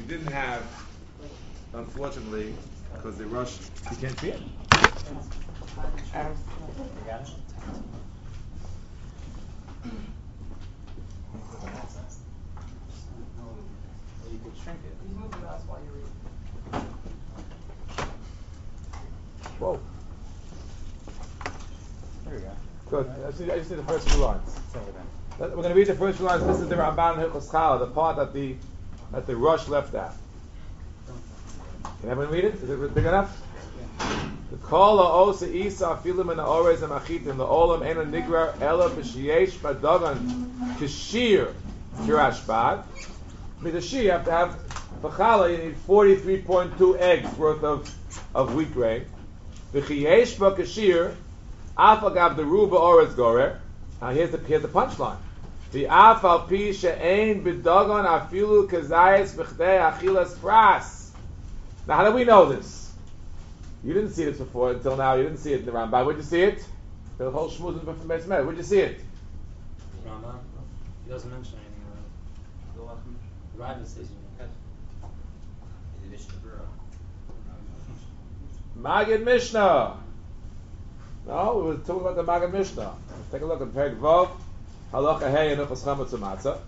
didn't have, unfortunately, because they rushed, you can't see it. You got it? Well, you could shrink it. You move the mouse while you read. Whoa. There we go. Good. I just need the first few lines. It's over there. We're going to read the first few lines. This is the Ramban Hilchos Challah, the part that the rush left out. Can everyone read it? Is it big enough? The kol ha'osa isa afilim in the orez and achitim the olam ena nigra ela b'shiyesh b'dagan kishir kirashbad. With the shir, you have to have b'chala. You need 43.2 eggs worth of wheat grain. V'chiyesh b'kishir afagav the ruba orez gorer. Now here's the punchline. The afal pi she'ein b'dagan afilu kazayis b'chdei achilas pras. Now, how do we know this? You didn't see this before until now. You didn't see it in the Rambam. Where'd you see it? The whole shmuz from Beis Medrash. Where'd you see it? Rambam. He doesn't mention anything about it. The Rambam says Magid Mishnah. No, we were talking about the Magid Mishnah. Let's take a look at Perek Vav. Halacha Hey and Hilchos Chametz U'Matzah.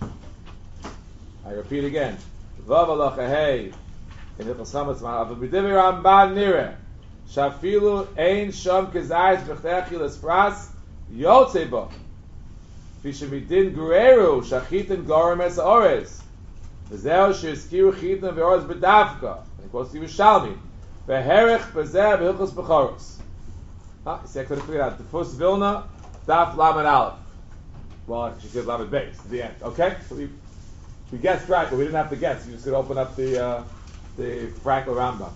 I repeat again. Vav Halacha Hey. In the Chametz U'Matzah, but b'divrei Ramban nireh shafilu ein sham kezayis b'chtei achilas pras yotzei bo v'shemidin gureru shachitin gorem es orez v'zeu she'izkiru chitin v'orez b'davka and it goes to Yerushalmi v'herech b'zeh b'hilchos b'choros. See, I could have figured out the first Vilna daf lamed aleph. Well, actually, she said lamed beis at the end. Okay, so we guessed right, but we didn't have to guess. You just could open up the Frankel Rambam.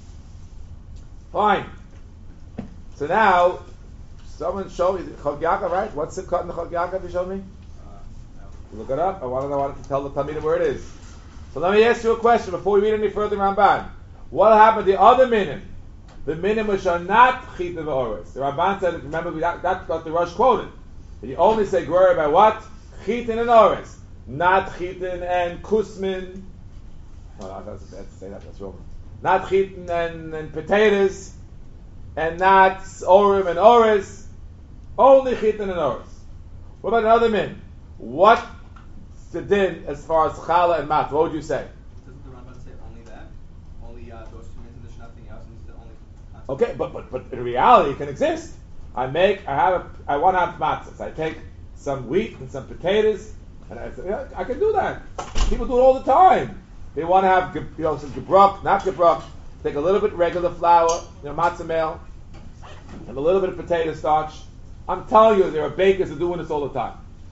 Fine. So now, someone show me the Chog Yaakov, right? What's the cut in the Chog Yaakov you showed me? No. Look it up. I wanted to tell the Talmidim where it is. So let me ask you a question before we read any further Ramban. What happened to the other minim? The minim which are not Chitin v'Oretz. The Ramban said, remember, that's what the Rosh quoted. You only say Gloria by what? Chitin and Oretz. Not Chitin and Kusmin. Well, that's bad to say that. That's wrong. Not chitin and potatoes, and not orim and oris. Only chitin and oris. What about another min? What's the din as far as challah and mat? What would you say? Doesn't the Rambam say only that? Only those two minutes and there's nothing else, and it's the only concept? Okay, but in reality, it can exist. I want to have matzah. So I take some wheat and some potatoes, and I say, yeah, I can do that. People do it all the time. They want to have, some gebrok, not gebrok. Take a little bit regular flour, matzah meal, and a little bit of potato starch. I'm telling you, there are bakers who are doing this all the time.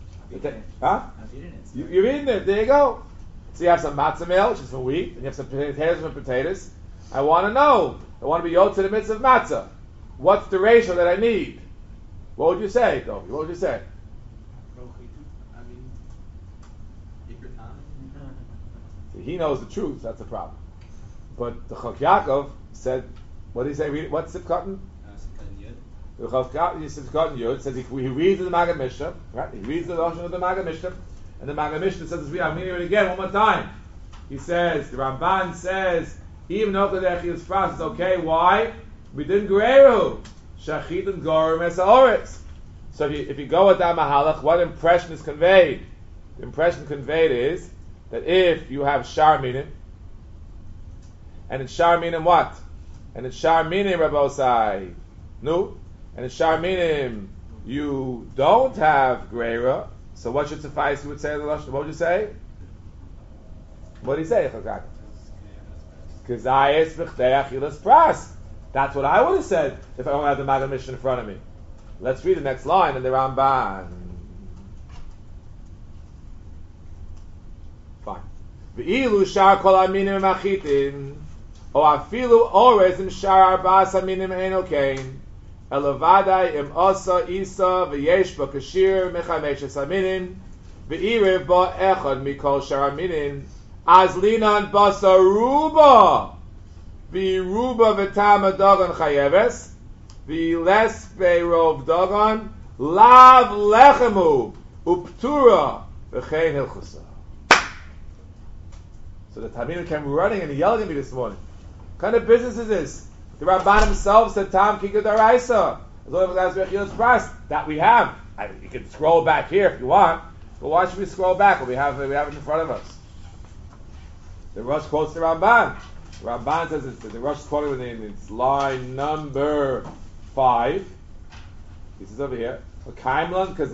You're eating it. There you go. So you have some matzah meal, which is from wheat, and you have some potatoes from potatoes. I want to know. I want to be yotze to the midst of matzah. What's the ratio that I need? What would you say, though? What would you say? He knows the truth. That's the problem. But the Chok Yaakov said, what did he say? What's Sivkatan? The Chok Yaakov says he reads the Maggid Mishnah, right? He reads the Lashon of the Maggid Mishnah, and the Maggid Mishnah says, I'm reading it again one more time. He says, the Ramban says, even though the Echilas Pras is okay. Why? We didn't Gureru Shachit and Gorim Es Ha'oretz. So if you go with that Mahalach, what impression is conveyed? The impression conveyed is that if you have Shar Minim, and in Shar Minim what? And in Shar Minim, Rabbosai, no? And in Shar Minim, you don't have Greira, so what should suffice? You would say in the Lashon. What would you say? What do you say? Kazayis b'chdei achilas pras. That's what I would have said if I don't have the Maggid Mishnah in front of me. Let's read the next line in the Ramban. Fine. V'ilu shar kol aminim machitin, o afilu orez im shar arba'as aminim ein okain, elavadai im osa isa v'yesh b'kashir mechameshes aminim, v'irev ba echad mikol shar aminim, az linan basa ruba, v'iruba v'tama dagan chayeves, v'iles beirov dagan, lav lechemu, uptura v'chein hilchusa. So the Talmidim came running and yelling at me this morning. What kind of business is this? The Ramban himself said, Tam Kika Daraisa. That we have. You can scroll back here if you want, but why should we scroll back? Well, we have it in front of us. The Rosh quotes the Ramban. The Ramban says the Rosh is quoting it's line number 5. This is over here. Right? The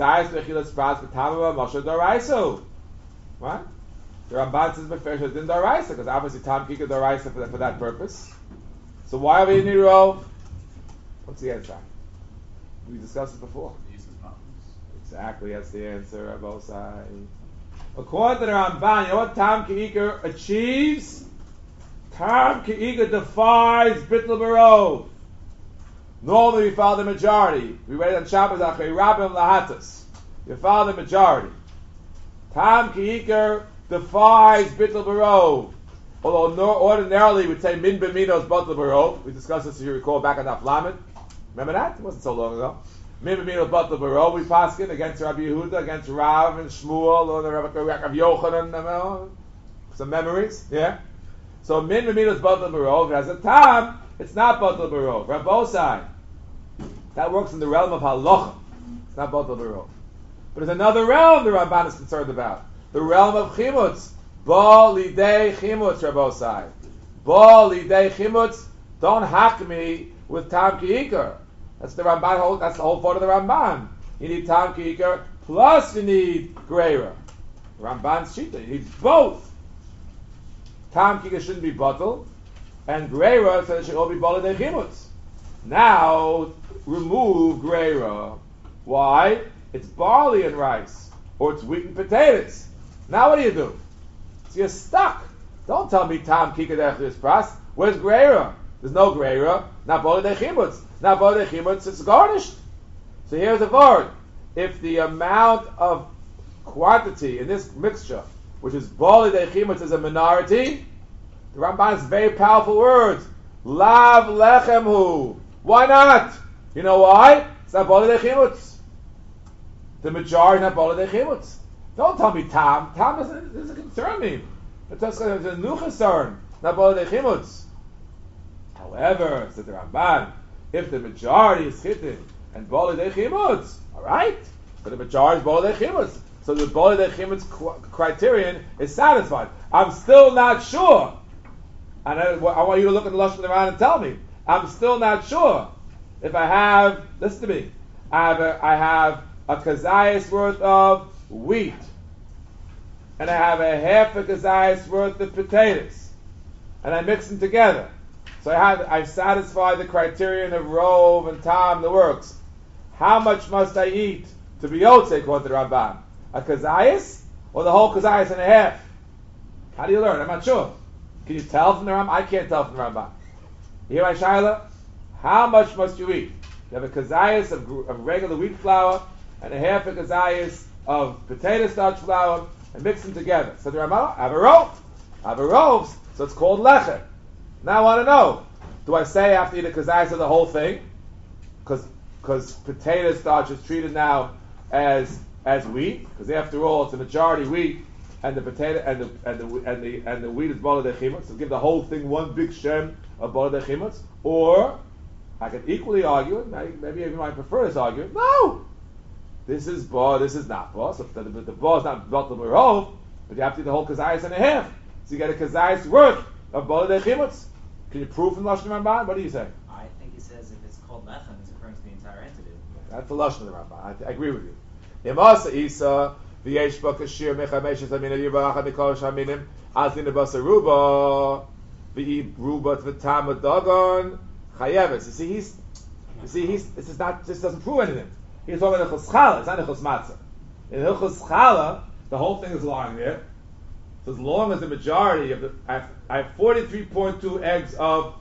Ramban says Befesh din Daraisa, because obviously Tam Kika Daraisa for that purpose. So why are we in Nero? What's the answer? We discussed it before. Exactly, that's the answer on both sides. According to the Ramban, you know what Tam Kika achieves? Tam Kika defies Bittul Barov. Normally we follow the majority. We read on Shabbos Achrei Rabim Lahatas. You follow the majority. Tam Kika defies Bittul Barov. Although ordinarily we'd say Min B'minos Bittul Barov. We discussed this, if you recall, back on Daf Lamed. Remember that? It wasn't so long ago. Min B'minos Bittul Barov. We paskin against Rabbi Yehuda, against Rav and Shmuel, or the Rabbi Yochanan. Some memories, yeah? So Min B'minos Bittul Barov has a Tam. It's not Bittul Barov. Rabbosai. That works in the realm of halacha. It's not Bittul Barov. But there's another realm the Ramban is concerned about. The realm of chimutz. Ba lidei chimutz, Rabbosai. Ba lidei chimutz. Don't hack me with Tam Ki'ikar. That's the Ramban. That's the whole part of the Ramban. You need Tam Ki'ikar plus you need Greira. Ramban's shita. You need both. Tam Ki'ikar shouldn't be bottled, and Greira says it should all be ba lidei chimutz. Now remove Greira. Why? It's barley and rice, or it's wheat and potatoes. Now what do? So you're stuck. Don't tell me Tam Kika Dechlis Pras. Where's Greira? There's no Greira. Not Boli de Chimutz. Not Boli de Chimutz, it's garnished. So here's the word. If the amount of quantity in this mixture, which is Boli de Chimutz, is a minority, the Ramban has very powerful words. Lav Lechemhu. Why not? You know why? It's not Boli de Chimutz. The majority not Boli de Chimutz. Don't tell me Tam. Tam doesn't concern me. It's a new concern. Not Boli de Chimutz. However, said the Ramban, if the majority is Chitin and Boli de Chimutz, alright? But the majority is Boli de Chimutz. So the Boli de Chimutz criterion is satisfied. I'm still not sure. And I want you to look at the Lashon of the Ramban and tell me. I'm still not sure. If I have, listen to me, I have a kazayas worth of wheat, and I have a half a kazayas worth of potatoes, and I mix them together. So I satisfy the criterion of rov and tam, the works. How much must I eat to be yotze, according to the Ramban? A kazayas, or the whole kazayas and a half? How do you learn? I'm not sure. Can you tell from the Ramban? I can't tell from the Ramban. You hear my shaila? How much must you eat? You have a kazayas of regular wheat flour and a half a kazayas of potato starch flour, and mix them together. So the Ramah, I have a rov, so it's called lechem. Now I want to know, do I say I have to eat a kazayas of the whole thing? Because potato starch is treated now as wheat, because after all it's a majority wheat, and the potato and the wheat is bala de chimutz. So give the whole thing one big shem of bala de chimutz. Or I could equally argue, maybe you might prefer this argument. No, this is ba, this is not ba. So the ba is not batal b'rov, but you have to eat the whole kazayas and a half. So you get a kazayas worth of bala de chimutz. Can you prove from Lashon Ramban? What do you say? I think he says if it's called lechem, it's referring to the entire entity. That's the Lashon of the Ramban. I agree with you. Yemasa Isa v'yesh ba kashir mechameshes aminim yibaracha mikosh aminim azin nebasa ruba v'i ruba v'tam dagon chayeves. You see, this doesn't prove anything. He's talking about Hilchos Challah. It's not Hilchos Matzah. In Hilchos Challah, the whole thing is lying there. So as long as the majority of I have 43.2 eggs of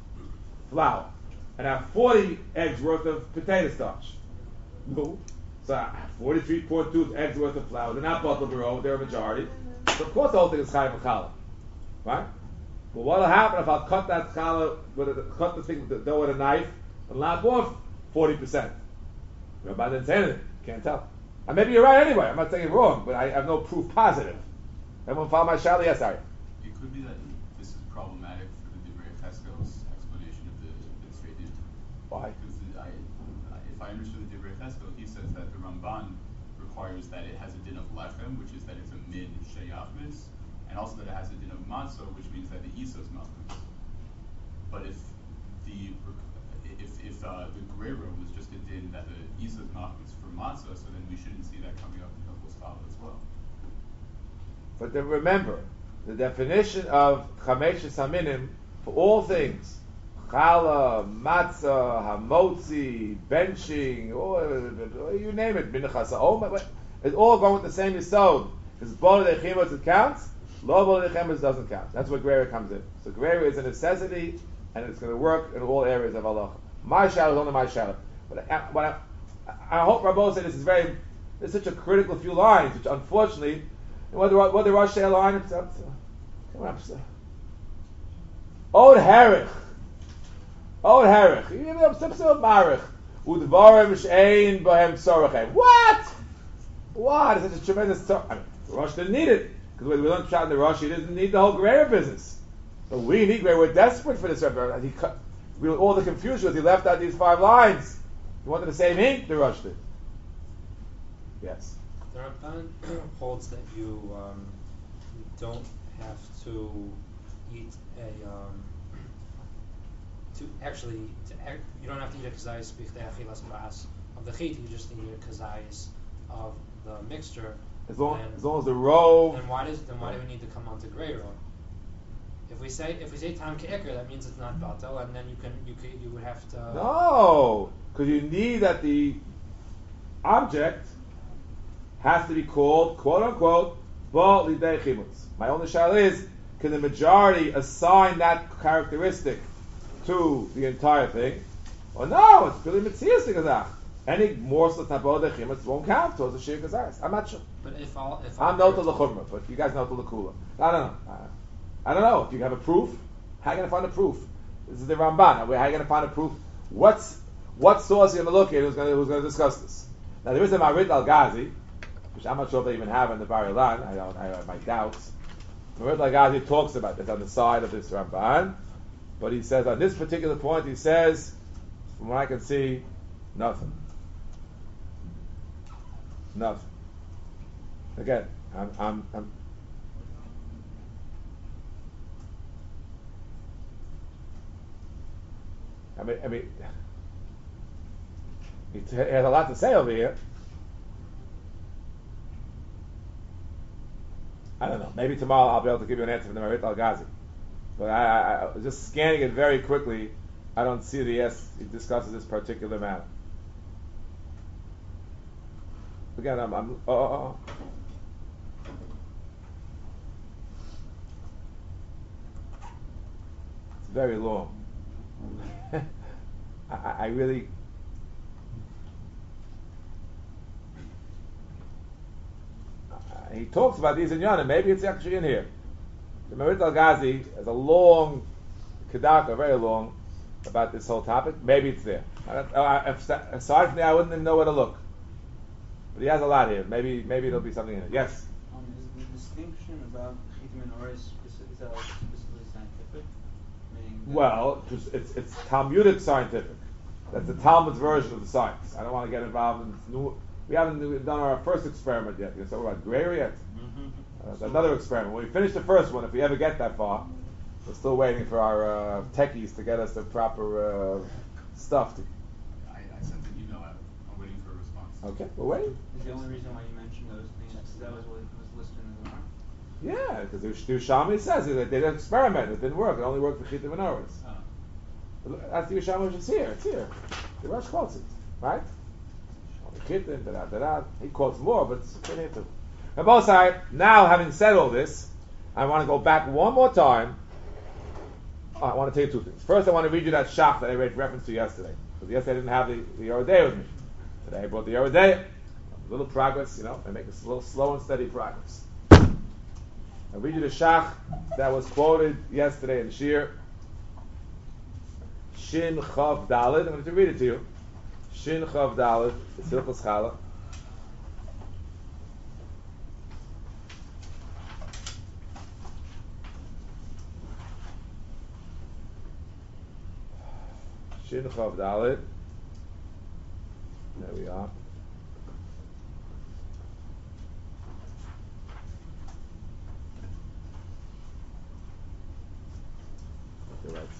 flour, and I have 40 eggs worth of potato starch. No. So I have 43.2 eggs worth of flour. They're not batal b'rov, they're a majority. So of course the whole thing is chayav challah. Right? But what will happen if I cut that challah, cut the thing with the dough with a knife, and lop off 40%? Rabbi didn't say anything. Can't tell. And maybe you're right anyway. I'm not saying it wrong, but I have no proof positive. Everyone follow my shali? Yes, sorry. You could be that this is problematic for the Divrei Cheskel's explanation of the B'tzrei Din. Why? Because if I understood the Divrei Cheskel, he says that the Ramban requires that it has a din of lechem, which is that it's a min sheyachmis, and also that it has a din of matzah, which means that the isa is malchus. But if the Guerrero was just a din that the isa is malchus for matzah, so then we shouldn't see that coming up in Hilchos Challah as well. But then remember, the definition of Chamesh Haminim for all things, challah, matzah, hamotzi, benching, or you name it, minchas ha'om, it's all going with the same yisod. Because bol lechimus it counts, lo bol lechimus doesn't count. That's where Guerrero comes in. So Guerrero is a necessity, and it's going to work in all areas of Allah. My shadow is only my shadow. But I hope Rabbo said this is such a critical few lines, which unfortunately, what the Rosh say a line? Od herich. What? It's such a tremendous. I mean, the Rosh didn't need it because we learned shot in the Rosh. He didn't need the whole Guerrero business. But we need Guerrero. We're desperate for this. All the confusion was he left out these 5 lines. He wanted the same ink the Rosh did. Yes. The Ramban holds that you don't have to eat you don't have to eat a kazayis b'chdei achilas ma'as of the chit. You just need a kazayis of the mixture. As long as the row. Then why do we need to come on to Guerrero? If we say tam ke'ikr, that means it's not batel, and then you would have to. No, because you need that the object has to be called, quote unquote, ba lidei chimutz. My only shayla is, can the majority assign that characteristic to the entire thing? Or no, it's purely mitzias gazach. Any morsel of tabo de chimutz won't count towards the shir gazach. I'm not sure. But I'm not to l'chumra, but you guys know to l'kula. I don't know. If you have a proof, how are you going to find a proof? This is the Ramban. How are you going to find a proof? What source are you going to look at who's going to discuss this? Now there is a Marit al-Ghazi, which I'm not sure if they even have in the Bar Ilan. I have my doubts. Marit al-Ghazi talks about this on the side of this Ramban, but he says on this particular point, he says, from what I can see, nothing. Again, I'm I mean, he has a lot to say over here. I don't know. Maybe tomorrow I'll be able to give you an answer from the Marit al-Ghazi. But I just scanning it very quickly, I don't see he discusses this particular matter. Again, it's very long. I really. He talks about these in Yana. Maybe it's actually in here. The Marit al-Ghazi has a long kedaka, very long, about this whole topic. Maybe it's there. Aside from that, I wouldn't even know where to look. But he has a lot here. Maybe there'll be something in it. Yes. Is the distinction about chitim and oris specifically scientific? Well, it's Talmudic scientific. That's the Talmud's version of the science. I don't want to get involved in we haven't done our first experiment yet. So we're about Guerrero yet. Another experiment. When we finish the first one, if we ever get that far, we're still waiting for our techies to get us the proper stuff. I sent an email out. I'm waiting for a response. Okay, we're waiting. Is the only reason why you mentioned those things because that was what was listed in the Gemara? Yeah, because the Shami says they did an experiment. It didn't work. It only worked for chitim and oris. That's the Yerushalmi, it's here. The Rosh quotes it, right? He quotes more, but it's in here too. On both sides, now having said all this, I want to go back one more time. I want to tell you 2 things. First, I want to read you that shach that I made reference to yesterday. Because yesterday I didn't have the Yoredei with me. Today I brought the Yoredei. A little progress, I make a little slow and steady progress. I'll read you the shach that was quoted yesterday in Shir. Shin Chav Daled. I'm going to read it to you. Shin Chav Daled. It's Hilchos Challah. Shin Chav Dalet. There we are. Okay, right,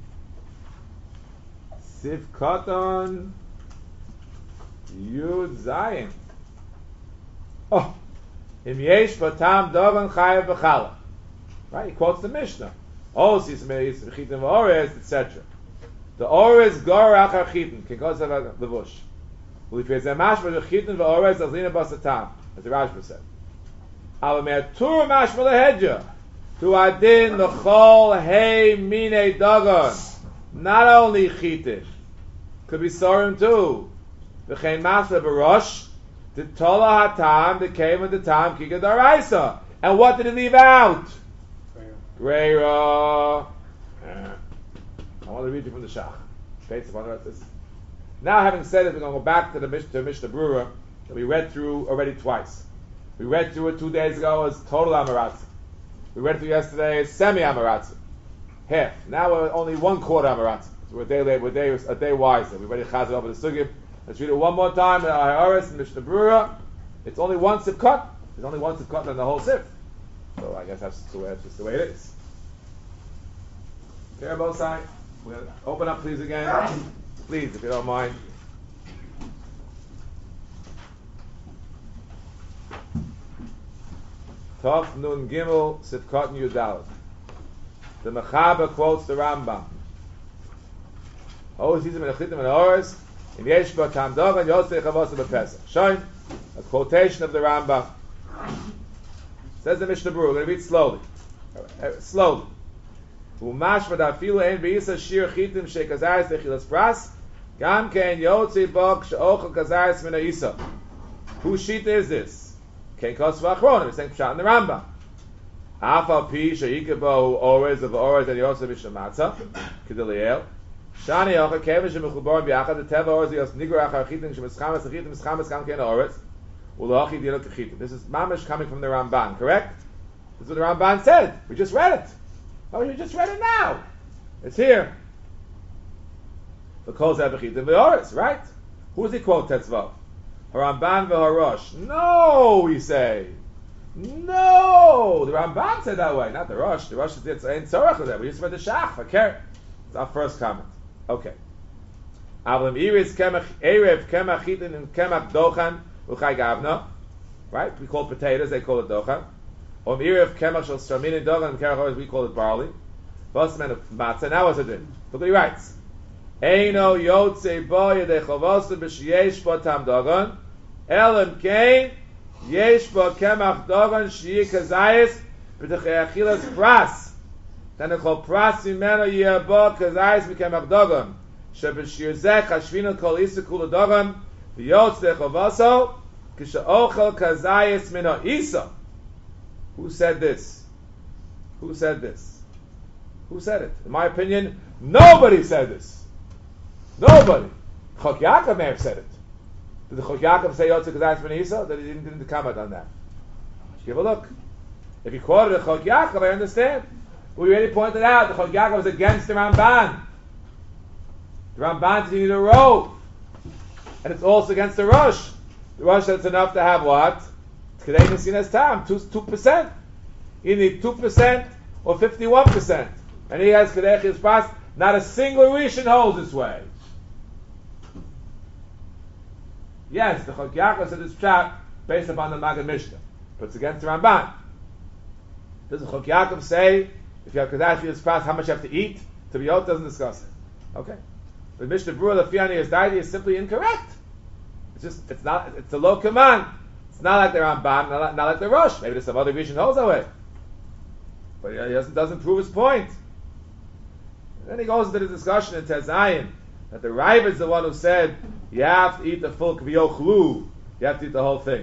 Sif Katan Yud Zayin. Oh, Im Yesh Batam Dovan Chayav B'Chala. Right, he quotes the Mishnah. Oh, Sis Meis Chitin V'Ores, etc. The Ores Gor Achar Chitin, Kikos Av Levush. Uli Pezeh Mashma Chitin V'Ores Azlina Basatam, as the Rashba said. Al Me'atur Mashma Lehedja. To Adin L'Chol Hei Mine Dagon. Not only Chitin, could be Sorim too. V'chein Mashma Barosh. The Tola Hatam, the came at the time, Kika Daraisa. And what did he leave out? Greira. I want to read you from the Shach. Based upon this. Now, having said it, we're going to go back to the Mishnah Brura that we read through already twice. We read through it 2 days ago as total Amaratza. We read through yesterday as semi Amaratza. Half. Now we're only 1/4 Amaratza. So we're a day late, we're a day wiser. We read Chazal over the Sugib. Let's read it one more time in Aharis and Mishnah Brura. It's only one sif cut. There's only one sif cut in the whole sif. So I guess that's just the way it is. Okay, both sides. We'll open up, please, again. Please, if you don't mind. Tov Nun Gimel Sifkat Yudal. The Mechaber quotes the Rambam. Oh, he's in the Chitim and Oris. In Yeshba Tam Dov and Yosei Chavos B'Pesach. Showing a quotation of the Rambam. Says the Mishnah Berurah. We're going to read slowly. Slowly. Umash v'dafilu ein b'isa shir chitim shekazayis lechilas pras gam ken yotzi bok she'ochel kazayis min ha'isa. Whose sheet is this? Ken kos v'achron. We're saying pshat in the Rambam. Afal pi she'ikabo orez of orez and yosef mishna matzah k'deliel shani ocha kevish she'mechubar b'yachad the teva orez yos nigur achar chitim she'mischamas chitim mischamas gam ken orez u'lochi dilo k'chitim. This is mamish coming from the Ramban, correct? This is what the Ramban said. We just read it. Oh, you just read it now. It's here. The Kol Zebechitim V'Oris, right? Who does he quote Tetzvav? Haramban V'Harosh. No, we say. No, the Ramban said that way, not the Rosh. The Rosh is ain't Tzorach with that. We just read the Shach. Okay, it's our first comment. Okay. Avlim Iris Kemach Erev Kemach Chitin and Kemach Dochan Uchay Gavna. Right? We call it potatoes. They call it Dochan. We call it barley. Bosman of matzah. Now what's it do? Look what he writes. Eino yotze bo yedei chavosah b'sheyesh bo tam dogon elam kein yesh bo kemach dogon sheyi kazayis b'techei achilas pras. Then it's called pras imeno yeh bo kazayis b'kemach dogon sheb'shir zeh chashvino kol isa kula dogon v'yotze chavosah k'she'ochel kazayis mino isa. Who said this? Who said this? Who said it? In my opinion, nobody said this. Nobody. Chok Yaakov may have said it. Did the Chok Yaakov say Yotze Kazayis Ben Isa? That he didn't comment on that. Give a look. If he quoted the Chok Yaakov, I understand. But we already pointed out the Chok Yaakov was against the Ramban. The Ramban said you need a row. And it's also against the Rosh. The Rosh said it's enough to have what? 2%. You need 2% or 51%. And he has Kedechis Pras. Not a single Rishon holds this way. Yes, the Chok Yaakov said this pshat based upon the Maggid Mishnah. But it's against the Ramban. Does the Chok Yaakov say, if you have Kedechis Pras, how much you have to eat? To be out doesn't discuss it. Okay. The Mishnah Brura, the Fiani is is simply incorrect. It's a low command. It's not like the Ramban, not like the Rosh. Maybe there's some other Rishon holds that way. But he doesn't prove his point. And then he goes into the discussion in Tezayin that the Raiv is the one who said you have to eat the full kviyochlu. You have to eat the whole thing.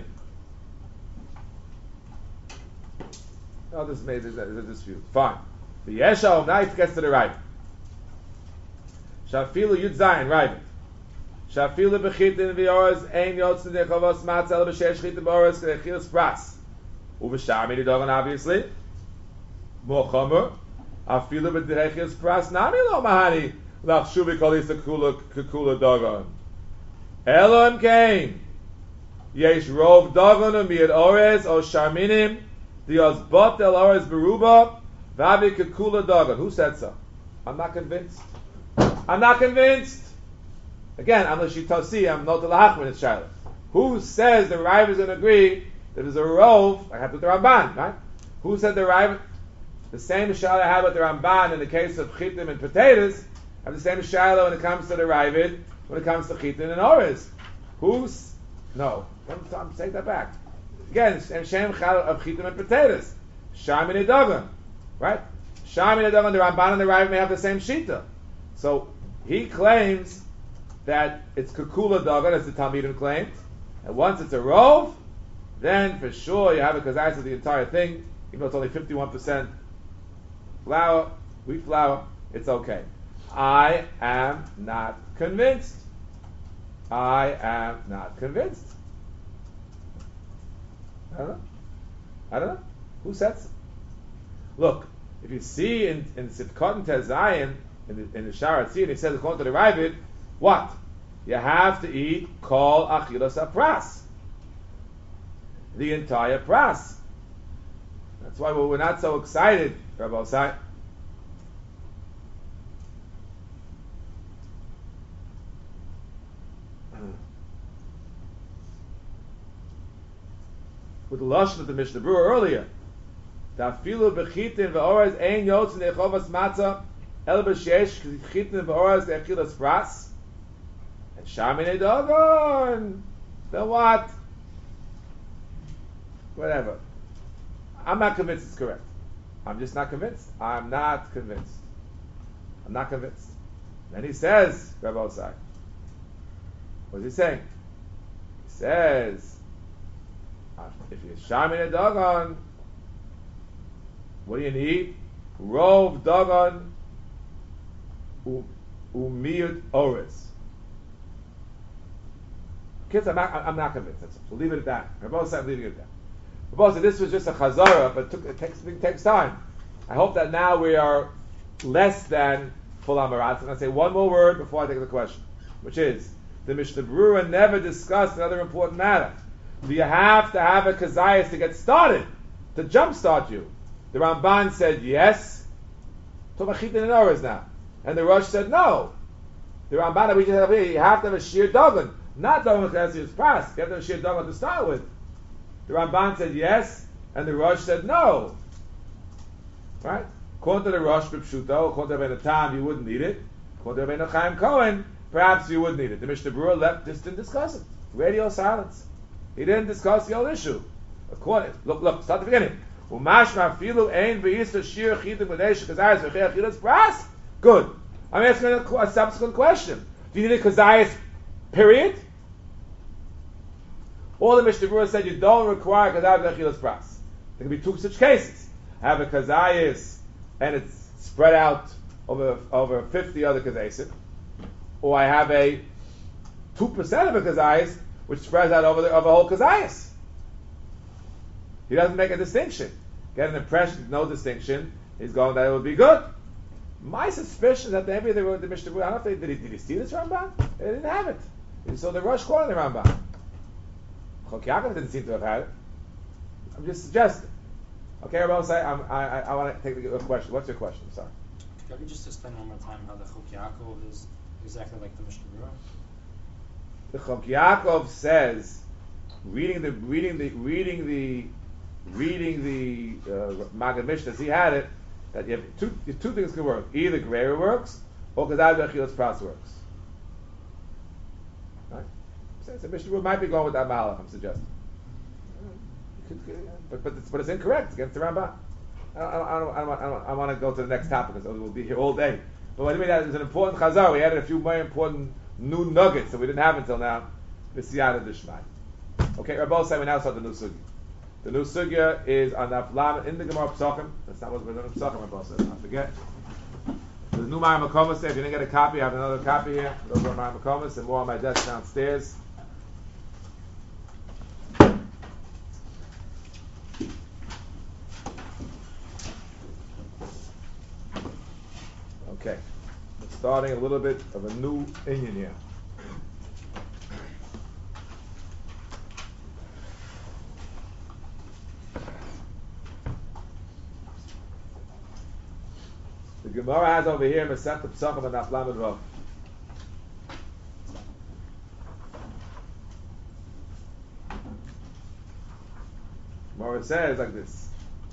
No, this is a dispute. Fine. The Yeshua now he gets to the Raiv. Shafilu Yud Zayin Raiv. Shafilu b'chitin v'yoraz ein yotzin dechavos matzah b'shesh chitin v'yoraz k'dechilas pras. Uv'shar mididogan obviously. More chomer. Afilu b'dechilas pras nami lo mahani Lach shuvi kolis kekula dagon. Elohim came. Yesh rov dagon umiyad ores o sharminim dios bot el ores beruba vavi kekula dagon. Who said so? I'm not convinced. I'm not convinced. Again, I'm l'shitasi. I'm not the lahachman. It's Shiloh. Who says the Rav is going to agree that there's a rov? I have to the Ramban, right? Who said the Rav? The same Shiloh I have with the Ramban in the case of chitim and potatoes. I have the same Shiloh when it comes to the Ravid, when it comes to chitim and ores. Who's no? I'm take that back. Again, Shem Chal of chitim and potatoes. Sham and Edagon, right? Sham and Edagon. The Ramban and the Ravid may have the same shita. So he claims that it's kekula dagan, as the Talmidim claimed, and once it's a rov, then for sure you have a kazayis of the entire thing, even though it's only 51% flour, wheat flour, it's okay. I am not convinced. I am not convinced. I don't know. Who says it? Look, if you see in Sivkot and Tezayin, in the Shara Tzin, it says according to the Ravid, what? You have to eat kol achilas apras. The entire pras. That's why we're not so excited, Rabbi Osai. With the lashon of the Mishnah Berurah earlier, Tafilu bechitin ve'oraz ein yotzin echovas matzah el b'sheish chitin ve'oraz echilas pras. And Shamine Dogon. Then what? Whatever. I'm not convinced it's correct. I'm just not convinced. I'm not convinced. Then he says, Rabbi Osai, what is he saying? He says, if you're Shamine Dogon, what do you need? Rov Dogon umiyut ores. Kids, I'm not convinced. So leave it at that. Rabbi Osai, I'm leaving it at that. Rabbi Osai, this was just a chazara, but it takes time. I hope that now we are less than full amarat. I'm going to say one more word before I take the question, which is, the Mishnah Berurah never discussed another important matter. Do you have to have a kazayas to get started, to jumpstart you? The Ramban said yes. Tomachitin and Oras now. And the Rosh said no. The Ramban that we just have here, you have to have a sheer dogan. Not dogan because it's pras. You have to have a sheer dogan to start with. The Ramban said yes, and the Rosh said no. Right? According to the Rosh B'Pshuto, according to Rabbeinu Tam, you wouldn't need it. According to Rabbeinu Chaim Cohen, perhaps you would need it. The Mishnah Berurah didn't discuss it. Radio silence. He didn't discuss the whole issue. Look, start at the beginning. Good. I'm asking a subsequent question. Do you need a kazayas, period? Or the Mishnah Berurah said you don't require kazayas v'achilas pras. There can be two such cases. Have a kazayas and it's spread out over 50 other kazayisim, or I have a 2% of a kazayas which spreads out over a whole kazayas. He doesn't make a distinction. Get an impression, no distinction. He's going that it would be good. My suspicion that maybe they wrote the Mishnah Berurah. I don't know if did he see this Ramban? They didn't have it. So the Rosh quoted the Ramban. Chok Yaakov didn't seem to have had it. I'm just suggesting. Okay, Rabbi Osai, I want to take a question. What's your question? I'm sorry. Can you just explain one more time how the Chok Yaakov is exactly like the Mishnah Berurah? The Chok Yaakov says, reading the Maggid Mishnah as he had it, that you have two things can work. Either Greira works, or Kazad Achilas Pras works. Right? So Mishnah Berurah might be going with that Malach, I'm suggesting. But it's incorrect. It's against the Rambam. I want to go to the next topic because we'll be here all day. But what I mean is an important chazar. We added a few more important new nuggets that we didn't have until now. The Siyata Dishmai. Okay, Rabbi Osai, we now start the new sugya. The new sugya is on the Aflam in the Gemara Pesachim. That's not what we're doing Pesachim, Rabbi Osai. I forget. The new Ma'am Makomas. If you didn't get a copy, I have another copy here. Those are Ma'am Makomas and more on my desk downstairs. Okay. We're starting a little bit of a new inyan here. The Gemara has over here Masechet Pesachim and Daf Lamed Vav. Gemara says like this.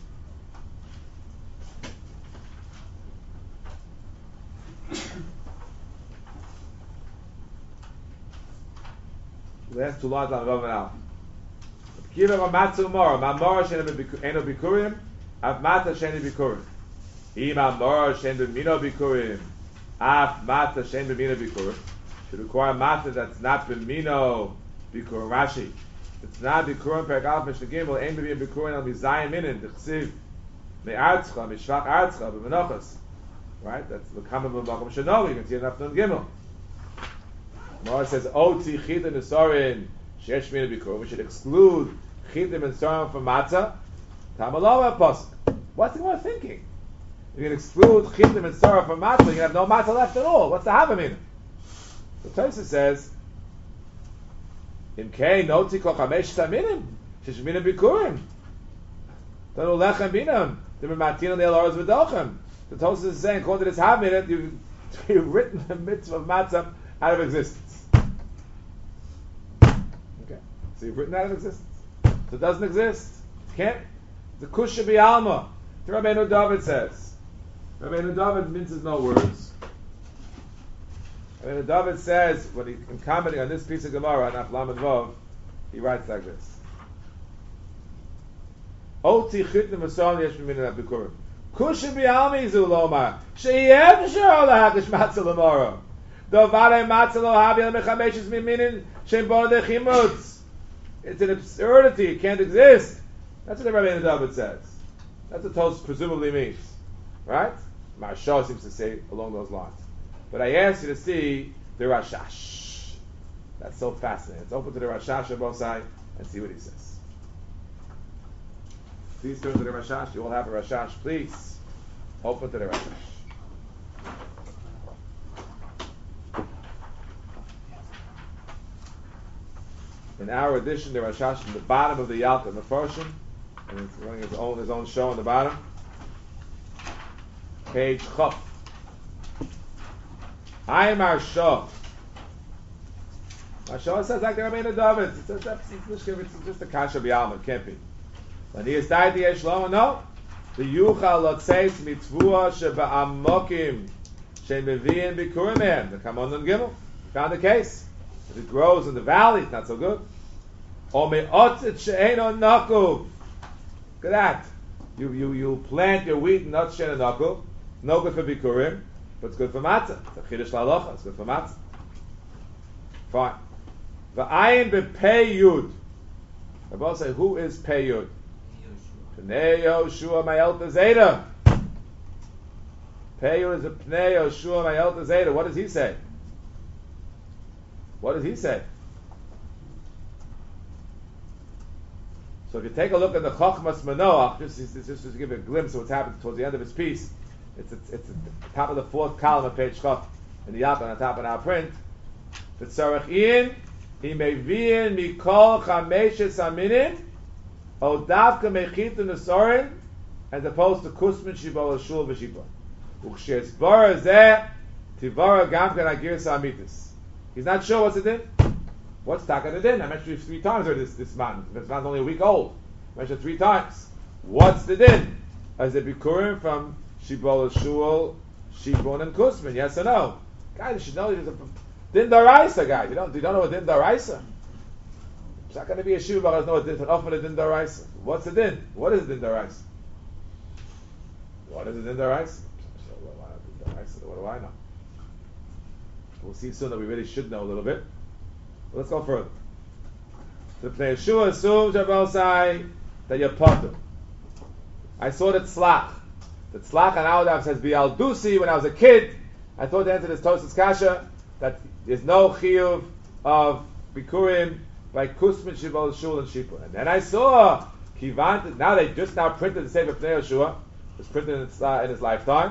Last two lines on Vav and Al. Kiva Mamatzu Mora, Mamora Shenu Bikurim, Avmata Shenu Bikurim. Ima Mora Shenu Bimino Bikurim, Avmata Shenu Bimino Bikurim. Should require Mata that's not Bimino Bikurim. Rashi. It's not Bikurim Perek Aleph Mishnah Gimel, Ein Bimino Bikurim Al Mizayim Minin, Dechsiv, Me'artzcha, Mishvach Artzcha, B'Menochas. Right? That's the common B'Makom Shenovi, you can see it in Afton Gimel. Mora says, Oti Chitim Nisorin, Shesh Mina Bikurim. We should exclude Chitim Nisorin from Matzah. Tamalova Pasuk. What's the Gemara thinking? You can exclude Chitim Nisorin from Matzah, you have no Matzah left at all. What's the Havamina? The Tosha says, Imkei Noti Kol Chamesh Taminim, Shesh Mina Bikurim. Tanu Lechem Binam, Dimmer Matin Neil Oros V'Dochem. The Tosha is saying, according to this Havamina, you've written the mitzvah of Matzah out of existence. Okay, so you've written out of existence. So it doesn't exist. It can't. The Kusha B'Alma. Rabbeinu David says. Rabbeinu David minces no words. Rabbeinu David says, when he commenting on this piece of Gemara, on Lamed Vav, he writes like this. Oti chitnim v'son yesh b'minim b'kurim. Kusha B'Alma Zuloma. Sheyev shor lahakish matzah l'mora. It's an absurdity. It can't exist. That's what the Rabbeinu David says. That's what Tosfos presumably means, right? Maharsha seems to say along those lines. But I asked you to see the Rashash. That's so fascinating. Let's open to the Rashash on both sides and see what he says. Please turn to the Rashash. You all have a Rashash. Please open to the Rashash. In our edition, the Rashash in the bottom of the Yalta Mefarshim, and it's running his own show on the bottom. Page Chaf. I am Maharsha. Maharsha says like the Rabbeinu David. It's just a kasha b'yalma. It can't be. When he is died, the Yeshlomo, no. The Yuchal Lotzeis Mitzvua Sheba'amokim Shemevi'in Bikurim. The Kamon and Gimel. Found the case. If it grows in the valley, it's not so good. Or me'otzit she'eno nakuv. Look at that. You plant your wheat in otzit she'eno nakuv. No good for bikurim, but it's good for matzah. It's a chiddush la'alocha. It's good for matzah. Fine. V'ayin b'pei yud. I both say, who is pei yud? Pnei Yoshua Ma'elta Zeta. Pei yud is a Pnei Yoshua Ma'elta Zeta. What does he say? What does he say? So if you take a look at the Chochmas Manoach, just to give you a glimpse of what's happened towards the end of his piece, it's at the top of the fourth column of page Chof, in the Yalta, on the top of our print. V'tzarech in, he may v'in mikol chameshes aminim, o davka mechit u'nesorin, as opposed to kusmin shibol ashul v'shibol. U'kshes bara zeh, tivara gam kan agir sa'amitis. He's not sure what's it in. What's taka the din? I mentioned you 3 times already this man. This man's only a week old. I mentioned 3 times. What's the din? As a bikurim from Shibol Shul, Shibon and Kusman, yes or no? Guys, you should know there's a din daraisa, guys. You don't know a din daraisa? It's not going to be a shiva, but I know a din, often a din daraisa. What's the din? What is the din daraisa? What is the din daraisa? What do I know? We'll see soon that we really should know a little bit. But let's go further. The Pnei Yeshua assumes Rabbi that you're potter. I saw the tzlach. The tzlach on our says Bial Dusi. When I was a kid, I thought the answer to this Tosas Kasha that there's no chiyuv of bikurim by Kusmin Shibol Shul and Shipur. And then I saw Kivant. Now they just now printed the Sefer Pnei Yeshua. It was printed in his lifetime.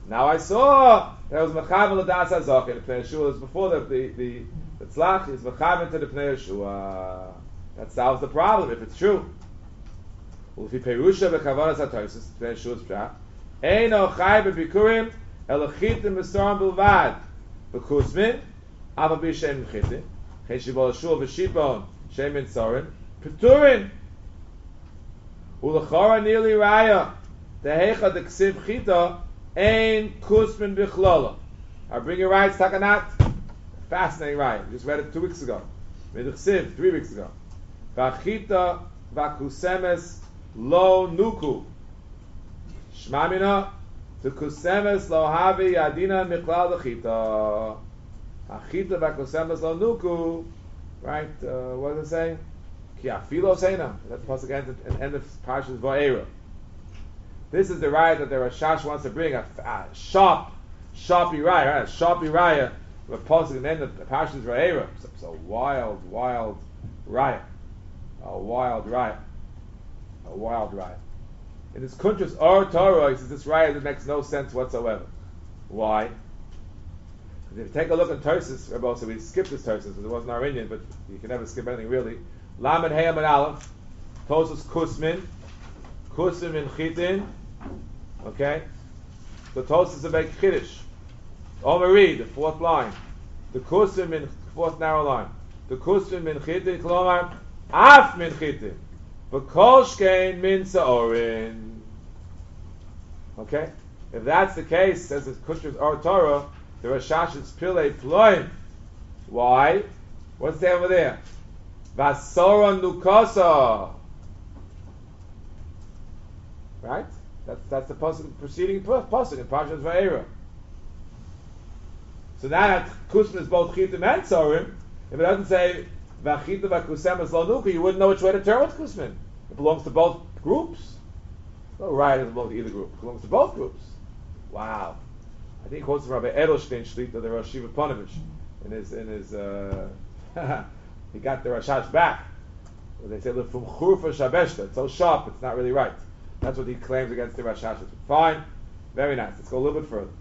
Now I saw there was mechaven l'das hazok in the Pnei Yeshua. It was before the tzlach is mechaven to the Pnei Yeshua. That solves the problem if it's true. Well, if you perusha b'kavanas hatoysis, Pnei Yeshua's pshat, eino chai b'bikurim elochitim b'soram bilvad b'kusmin ava b'shem chitim chen shibol shul v'shipon shem in sorin peturin ulechora nearly raya the hecha the ksiv chita ein kusmin b'chlala. I bring you right, takanat. Fascinating right. We just read it 2 weeks ago. Made the ksiv 3 weeks ago. V'achita v'kusemes lo nuku. Shmamina to kusemes lo havi yadina michlal l'chita. Achita v'kusemes lo nuku. Right? What does it say? Ki afilo seina. That's the pasuk end of Parshas Va'era. This is the raya that the Rashash wants to bring, a sharpy raya, right? A sharpy raya, the pasuk in the end of Parshas Va'era. It's a wild raya. A wild raya. In his Kuntrus Or Torah, he says this raya that makes no sense whatsoever. Why? Because if you take a look at Tosfos, Rabbi, so we skipped this Tosfos because it wasn't Arinian, but you can never skip anything really. Lamed Hayam and Aleph, Tosfos Kusmin in Chitin, okay? The Tosfos is a big Kiddush. Omari, the 4th line. The Kusmin in 4th narrow line. The Kusmin min Chitin, Klomar, Af min Chitin. V'kol shkein min Sa'orin. Okay? If that's the case, says the Kuntrus Or Torah, the Rashash is Pilei Ploim. Why? What's there over there? Vasora Nukasa. Right? That's the preceding pasuk in Parshas Va'era. So now that Kusmin is both Chitim and Sorim, if it doesn't say V'achita v'kusemes lo nuku, you wouldn't know which way to turn with Kusmin. It belongs to both groups. No, right, it doesn't belong to either group. It belongs to both groups. Wow. I think he quotes from Rabbi Edelstein Shlita, the Rosh Shiva Ponovich, in his he got the Rashash back. They say from Churfa Shabeshta. It's so sharp, it's not really right. That's what he claims against the Rashash. Fine, very nice. Let's go a little bit further.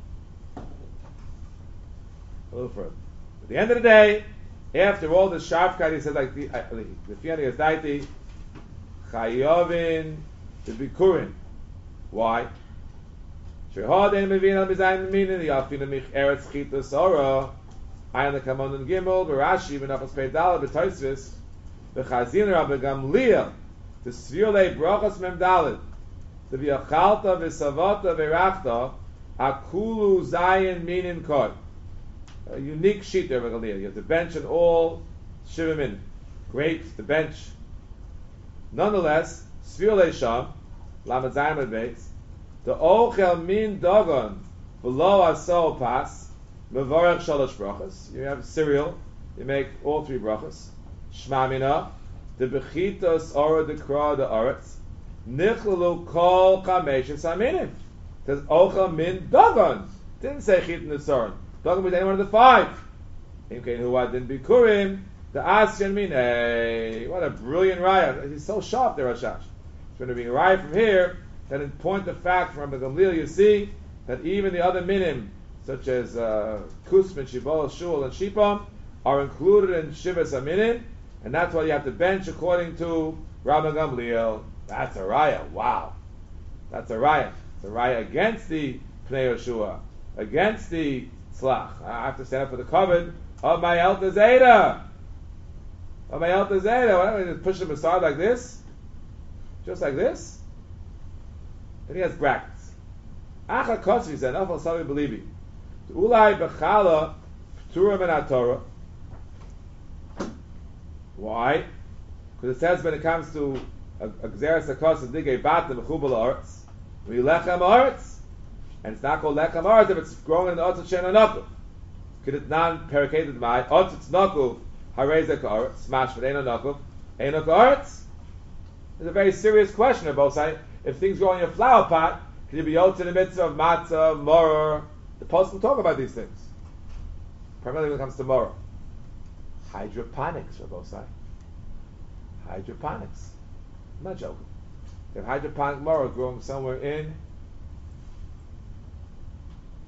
At the end of the day, after all this sharpkeit, he said like the Fiani is daiti chayovin the bikurin. Why? Shehadin mevin al mizayin minin yafin mich eretz chita sora. Ayin the Kamon and Gimel b'Rashi b'Nachas Peidal b'Toisvis b'Chazin Rabbi Gamliel the Sviolei Brachas Mem Dalid the V'Yachalta v'Savata v'Rachta Akulu Zayin Minin Kod. A unique sheet there, Rabbi Gamliel. You have the bench and all Shiva Min. Great, the bench. Nonetheless, Sviolei Sham Lamed Zayin Beitz the Ochel Min Dogon below Asol Pas. Mevarach shalosh brachas. You have cereal. You make all 3 brachas. Shmamina, the bechitos ora the kra the aretz. Nichlalu kol chameshes aminim. It says ocha min dagon. Didn't say chit nesaron. Dagon was any one of the 5. Imkein huwa din bikurim the asyan minei. What a brilliant raya! He's so sharp there, Rashash. It's going to be a raya from here that in point of fact from the Gamliel you see that even the other minim, such as Kusmin, Shibol, Shul, and Shipam, are included in Shivas Aminim, and that's why you have to bench according to Rabbi Gamliel. That's a raya. Wow. That's a raya. It's a raya against the Pnei Yeshua, against the Tzlach. I have to stand up for the covet of my Elta Zeta. Of my Elta Zeta. Why don't we just push him aside like this? Just like this? Then he has brackets. Acha Kosvi said, Nafal Savi Belibi. Ulai Bechala Pturim and Torah. Why? Because it says when it comes to a Gzeres HaKos Digei Batim Mechubal Aretz, we Lechem Aretz, and it's not called Lechem Aretz if it's growing in the Otzot Shen Anakuf. Could it non pericated Mai Otzot Nakuf Harezek Aretz Smash V'Ein Anakuf Einok Aretz? It's a very serious question on both sides. If things grow in your flower pot, can you be out in the midst of matzah, moror? The post will talk about these things. Primarily when it comes to moror. Hydroponics, Rabbi Osai. Hydroponics. I'm not joking. They have hydroponic moror growing somewhere in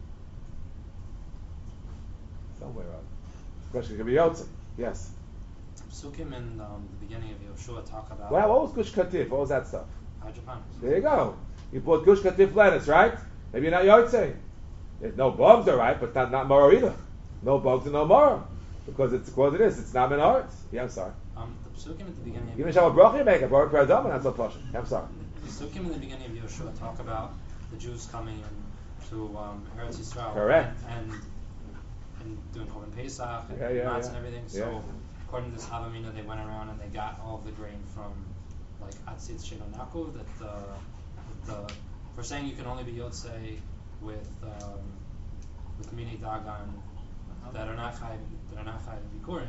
somewhere. Question could be Yotze. Yes. Psukim in the beginning of Yoshua talk about Well, what was Gush Katif? What was that stuff? hydroponics. There you go. You bought Gush Katif lettuce, right? Maybe you're not Yotze. There's no bugs, all right, but not Mora either. No bugs and no Mora. Because it's it's not Menards. Yeah, I'm sorry. The Psukim at the beginning of Even Shabbat Bracha you make a Baruch Peradam, and that's so posh. Yeah, I'm sorry. The Psukim in the beginning of Yoshua talk about the Jews coming to Eretz Yisrael. Correct. And doing Korban Pesach and Yeah, Matzah and everything. So Yeah. according to this Havamina, they went around and they got all of the grain from like Atzitz Shelo Nakul. That for saying you can only be Yotzei with Mini Dagan that are not Chai Bikurim.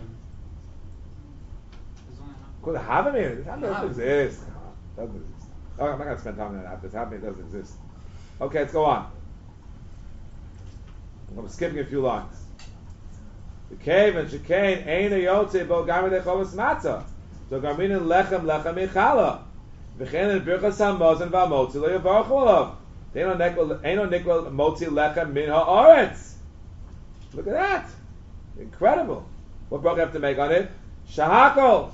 Because the Havamina doesn't Havamina. exist. Come on, doesn't exist. Okay, I'm not going to spend time on that. This Havamina doesn't exist. Okay, let's go on. I'm skipping a few lines. The cave and Shekain Ein Yotze Bo Gamid Echovas Matzah. So Garminin Lechem Michala. V'chein Birchas HaMozen VaMotzi Lo Yavarchu Olav. Eino Nikol Motzi Lechem Min HaOretz. Look at that. Incredible. What bracha you have to make on it? Shahakol.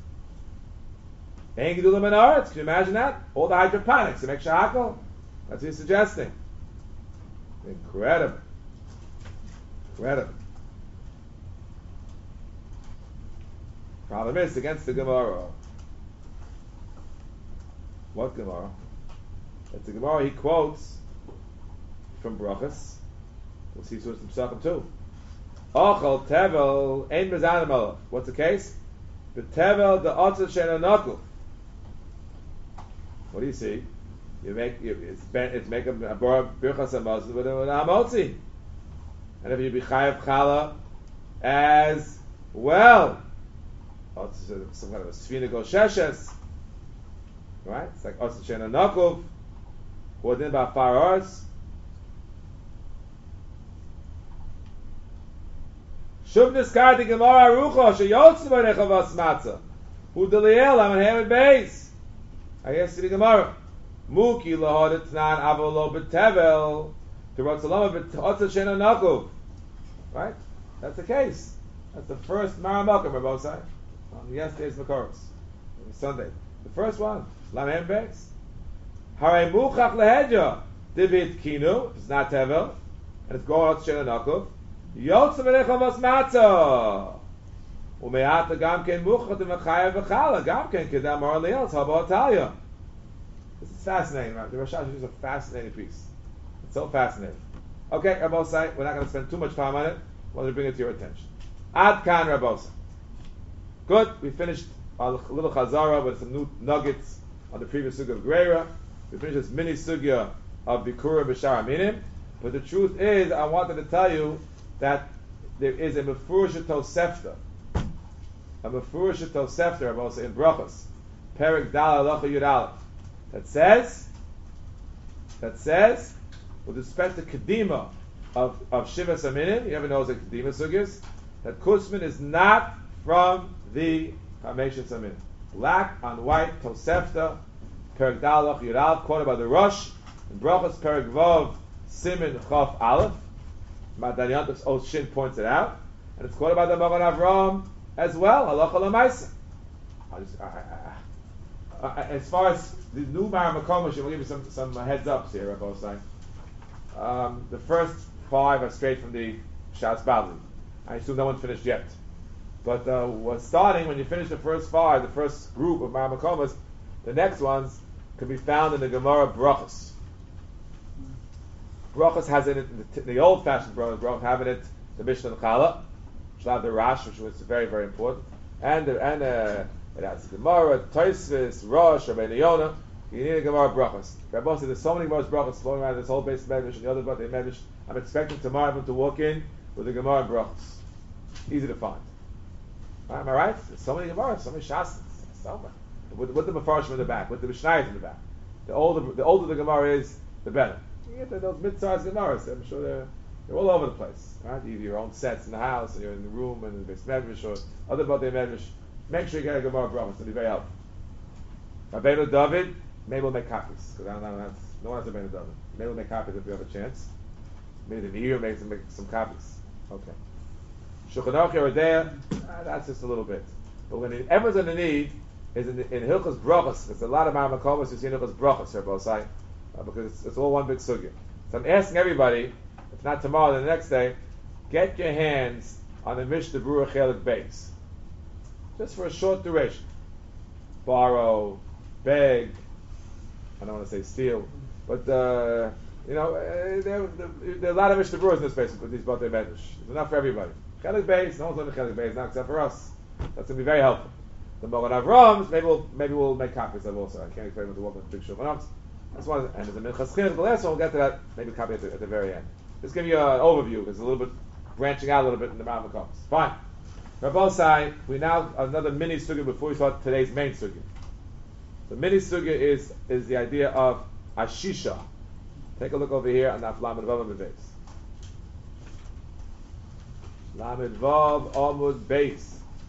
Ein Gedulim in Oretz. Can you imagine that? All the hydroponics. You make shahakol? That's what he's suggesting. Incredible. Incredible. Problem is against the Gemara. What Gemara? It's the Gemara he quotes from Brachas. We'll see soon some Psachim too. Ochel tevel ein mezanim olav. What's the case? The tevel the otzah shena nakul. What do you see? You make it's make a birchas hamazon with a hamotzi, and if you be chayav chala as well, some kind of a svina gosheshes, right? It's like otzah shena nakul. What's in about 5 hours? Shuv niskarti gemara arucha sheyotzu b'nechavas matzah hu deliel aman beis. I guess the Gemara muki lahodet tnan avolo betevel to rotzalama betotza shena nakuf. Right? That's the case. That's the first Maramokam Rabosai on yesterday's Makoros. Sunday. The first one. Lamen beis. Hare muchach lehedya divit kinu. It's not tevel, and it's going out shena nakuf. Yotze b'nechavas matzah. Umeata gam ken muchat v'chayav v'chala gam ken kedam or liels haba Italia. This is fascinating, right? The Rosh Hashanah is a fascinating piece. It's so fascinating. Okay, Rabbosai, we're not going to spend too much time on it. I wanted to bring it to your attention. Ad kan Rabbosai. Good. We finished our little chazara with some new nuggets on the previous sugya of Greira. We finished this mini sugya of Bikurim b'Shar Aminim. But the truth is, I wanted to tell you that there is a Mefurish Tosefta. A Mefurish Tosefta, Rabbosai, in Brachos. Perek Dal Halacha Yud Aleph. That says, with respect to Kedima of Shivas Aminim, you ever know the Kedima Sugyas, that Kusman is not from the Hameshus Aminim. Black on white, Tosefta, Perek Dalach Yudal, quoted by the Rosh, in Brachos Perek Vov, Simin Chof Aleph, Madanyantov's Oth Shin points it out, and it's quoted by the Magen Avraham as well, Halacha L'maisa. As far as the new Maramakomish, we'll give you some heads ups here, Rabbosai. The first 5 are straight from the Shas Bavli. I assume no one's finished yet. But what's starting, when you finish the first 5, the first group of Maramakomas, the next ones can be found in the Gemara Brachos. Brachos has in it, the old-fashioned Brachos have in it the Mishnah Chala, which have the Rash, which was very, very important, and it has Gemara, Tosfos, Rosh, Rabbeinu Yonah. You need a Gemara Brachos. Rabbi said there's so many Gemara Brachos floating around this whole base of Medrash and the other Bate Medrash. I'm expecting tomorrow everyone to walk in with a Gemara Brachos. Easy to find. Am I right? There's so many Gemaras, so many Shastas. So many. With the Mefarshim in the back, with the Mishnayos in the back. The older the Gemara is, the better. You get those mid-sized Gemaras. I'm sure they're all over the place. Right? You have your own sets in the house, and you're in the room, and the base Medrash or other Bate Medrash. Make sure you get a Gemara Brachos. It'll be very helpful. Rabbeinu David, maybe we'll make copies, because no one has Rabbeinu David. Maybe we'll make copies if we have a chance. Maybe the Meir makes some copies. Okay. Shulchan Aruch Yerodea, that's just a little bit. But when everyone's going to need is in Hilchos Brachos. There's a lot of Maramakovas you see in Hilchos Brachos here, both sides, because it's all one big sugya. So I'm asking everybody, if not tomorrow, then the next day, get your hands on the Mishnah Berurah Chelik Beis, just for a short duration. Borrow, beg. I don't want to say steal, but there are a lot of Mishnah Berurahs in this space with these Batei Medrash. It's enough for everybody. Chelik Beis, no one's learning Chelik Beis now except for us. That's going to be very helpful. The Mogen Avrams, maybe we'll make copies of also. I can't explain what the work with the big Shulchan Aruch. That's one, and there's a Minchas Chinuch. The last one, we'll get to that. Maybe a copy at the very end. Just give you an overview. It's a little bit branching out a little bit in the Maramakovas. Fine. Rabbosai, we now another mini sugya before we start today's main sugya. The mini sugya is the idea of ashisha. Take a look over here on that Lamed Vav Amud Beis. Lamed Vav Amud Beis.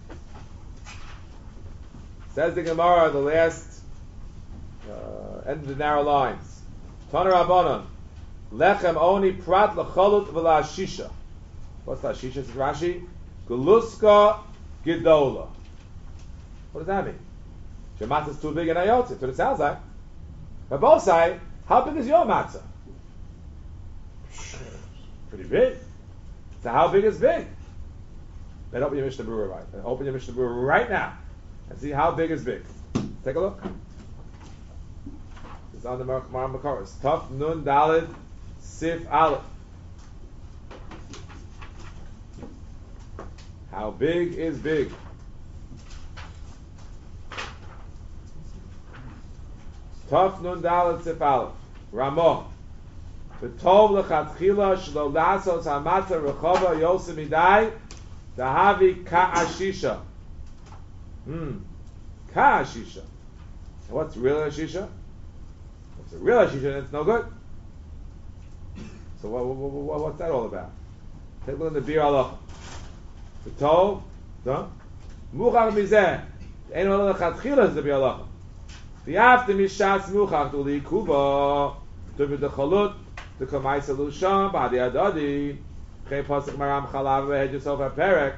Says the Gemara, the last end of the narrow lines. Tana Rabbanon, lechem oni prat lecholut v'la ashisha. What's that? Ashisha? Says Rashi. Guluska Gedola. What does that mean? Your matzah is too big and ayotzi. That's what it sounds like. But both say, how big is your matzah? Pretty big. So how big is big? Then open your Mishnah Berurah right. Open your Mishnah Berurah right now and see how big is big. Take a look. It's on the Maramakovas. Taf Nun Daled Sif Aleph. How big is big? Taf Nun Daled Sif Aleph. Ramah. V'tov lechatchila shlo lasos hamatzah rechova yosem midai dahavi ka'ashisha. Ka'ashisha. What's real ashisha? What's a real ashisha? And it's no good. So what's that all about? Take a look at the Bir Halacha. V'tov, no? Muchach mizeh. Ein olah lechatchila is the Bir Halacha. V'yafte mishas muchach duli kuba. Tuvi dechalut. The Kamaisa Lusham, Badi Adadi, Chay Pasuk Maram Chalav, Vehed Yosef HaPerek,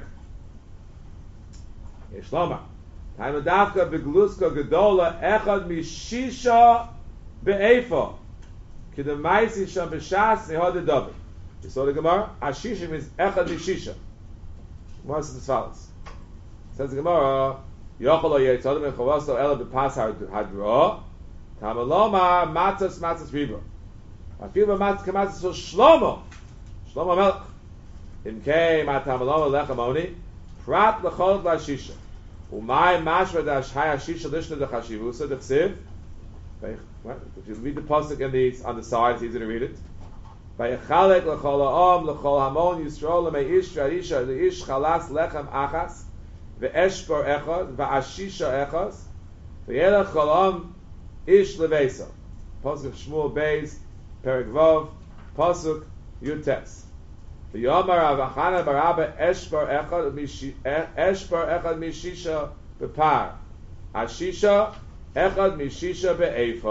Yeshloma. Time Adavka Begluska Gedola, Echad Mishisha Be'efa, Kidamaisi Sham B'Shas Nehod David. You saw the Gemara? Ashisha means Echad Mishisha. Gemara says as follows. Says the Gemara, Yochel O Yetzodem Echavasto Ela B'Pas Hadra, Tamaloma Matzas Riba. I feel the matzah kamatzah so Shlomo Melech. In came atamaloma lechamoni prat lechol la'ashisha. Umay mashva da'ashhay ashisha lishna dechashivusa dechsiv. If you read the pasuk on the sides, it's easy to read it. Vayechalek lechol ha'om lechol hamon yisrael le'meish v'arisha le'ish chalas lechem achas ve'eshpor echad va'ashisha echas ve'yelech cholom ish leveisa. Pasuk of Shmuel Beis Perek Vav, Pasuk, Yutes. The Yomar Avachana Barabba Eshbar Echad Mishisha Bepar. Ashisha Echad Mishisha Be'efa.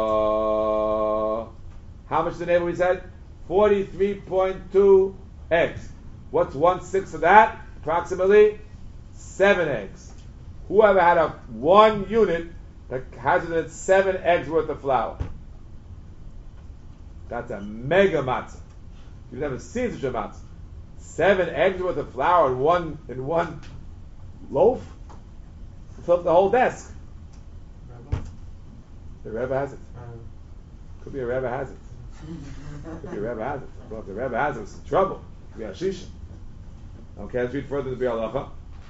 How much the neighbor we said? 43.2 eggs. What's 1/6 of that? Approximately 7 eggs. Whoever had one unit that has in it 7 eggs worth of flour. That's a mega matzah. You've never seen such a matzah. 7 eggs worth of flour in one loaf. Fill up the whole desk. The Rebbe has it. Could be a Rebbe has it. Could be a Rebbe has it. Well, if the Rebbe has it, it's in trouble. Could be a shisha. Okay, let's read further to the Bir Halacha.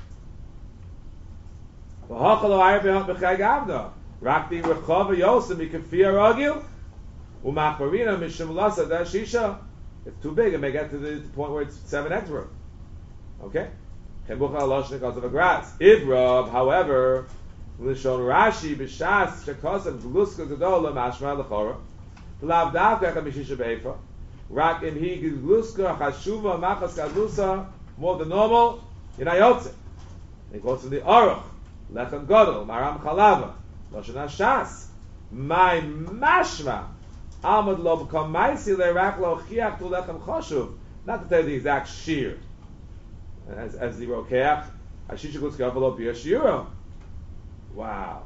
Rakti rechava yosem mikafir ragil. Umachmarina mishumulasa that shisha. It's too big. It may get to the point where it's 7 eggs worth. Okay. Chebucha alosh because of a grass. Idrab, however, lishon Rashi b'shas shekasav gluska gedola mashma lechora. V'lav davka mishisha be'efa. Rak im hi gluska chashuva machas gadlusa more than normal. Yinayotze. It goes to the aruch lechem gadol maram chalava lashon hashas. My mashma. Amad lo b'kamaisi le'rak lo chiach tu lechem choshuv. Not to tell you the exact shear. as the rokeach, Ashisha Gutzka Velo Bia Shiura. Wow.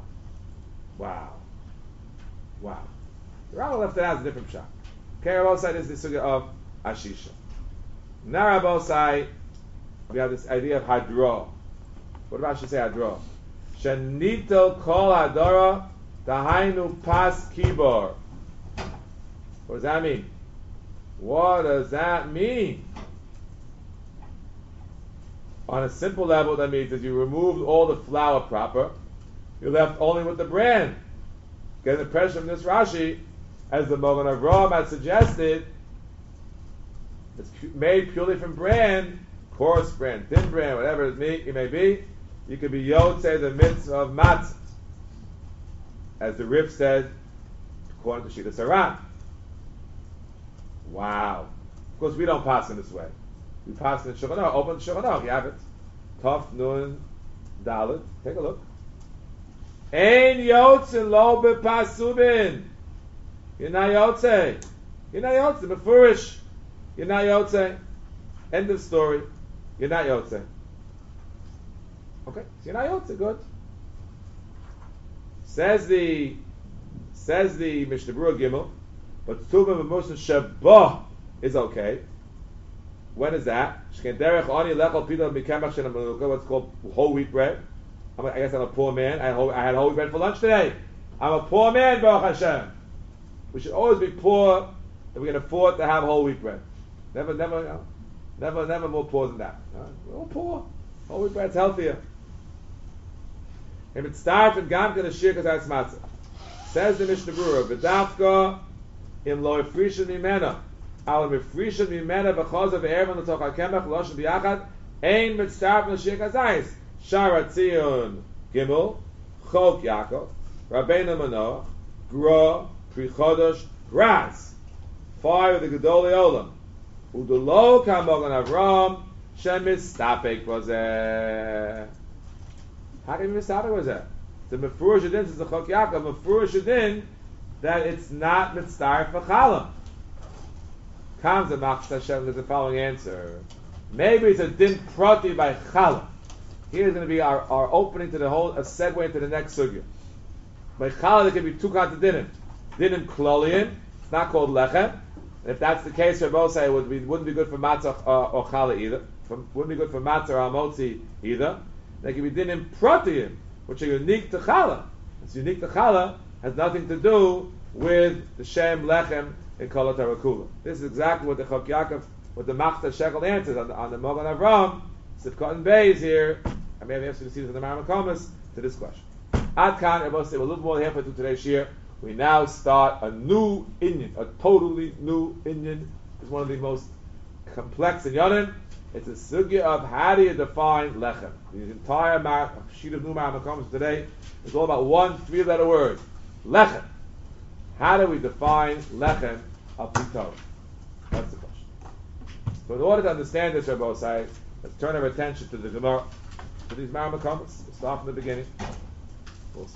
The Rambam left it as a different pshat. Okay, Rabosai is the sugya of Ashisha. Now Rabosai, we have this idea of Hadro. What about she say Hadro? Shenito Kol Hadora Dahainu Pas Kibor. What does that mean? What does that mean? On a simple level, that means that you removed all the flour proper, you're left only with the bran. Getting the pressure from this Rashi, as the Mogen Avraham had suggested, it's made purely from bran, coarse bran, thin bran, whatever it may be. You could be Yotzei the mitzvah of matzah, as the Rif said, according to Shita Saran. Wow. Of course, we don't pass in this way. We pass in the Shulchan Aruch. Open the Shulchan Aruch. You have it. Tov Nun Dalet. Take a look. Ein yotzin lo bepasubin. You're not yotzei. You're not yotzei. Mefurish. You're not yotzei. End of story. You're not yotzei. Okay. So you're not yotzei. Good. Says the Mishnah Berurah Gimel. But Tuvim V'Musa Shabbat is okay. When is that? What's called whole wheat bread. I guess I'm a poor man. I had whole wheat bread for lunch today. I'm a poor man, Baruch Hashem. We should always be poor if we can afford to have whole wheat bread. Never more poor than that. We're all poor. Whole wheat bread's healthier. If it starts with Gam Kadashir Kazayas Matzah. Says the Mishnah Berurah, V'dafka im lo ifrishin mimena. Al mifrishin mimena b'chaz of ervan l'toch ha'kemach l'oshin b'yachad ein mitzarf l'shir kazayis. Shara Tzion Gimel Chok Yaakov Rabbeinu Manoach Gra Pri Chodosh Graz 5 of the Gedolei Olam Udolo Kamogan Avram Shemistapek Vazeh. How can you mistapek Vazeh? The Mefurish Adin says the Chok Yaakov Mefurish Adin that it's not mitzarf v'chala. Comes the Machshel Hashem with the following answer. Maybe it's a din prati by chala. Here's going to be our opening to the whole, a segue into the next sugya. By challah, there can be two kinds of dinim. Dinim klolian, it's not called lechem. And if that's the case, Rabbi say it wouldn't be good for matzah or challah either. Wouldn't be good for matzah or amotzi either. There can be dinim protiyim, which are unique to challah. It's unique to challah, has nothing to do with the shem lechem in kol tarakula. This is exactly what the Chok Yaakov, what the Machta Shekel answers on the Mogen Avram. Sifkat and Beis here. I may have answered the seasons of the Maramakomas to this question. Ad Kan, I must say, we're a little more halfway through today's year. We now start a new Inyan, a totally new Inyan. It's one of the most complex in Yonim. It's a sugya of how do you define lechem. The entire sheet of new Maramakomas today is all about one 3-letter word, lechem. How do we define lechem of Torah? That's the question. So in order to understand this, Rabbi Osai, let's turn our attention to the Gemara, to these Maramakomas. We'll start from the beginning. We're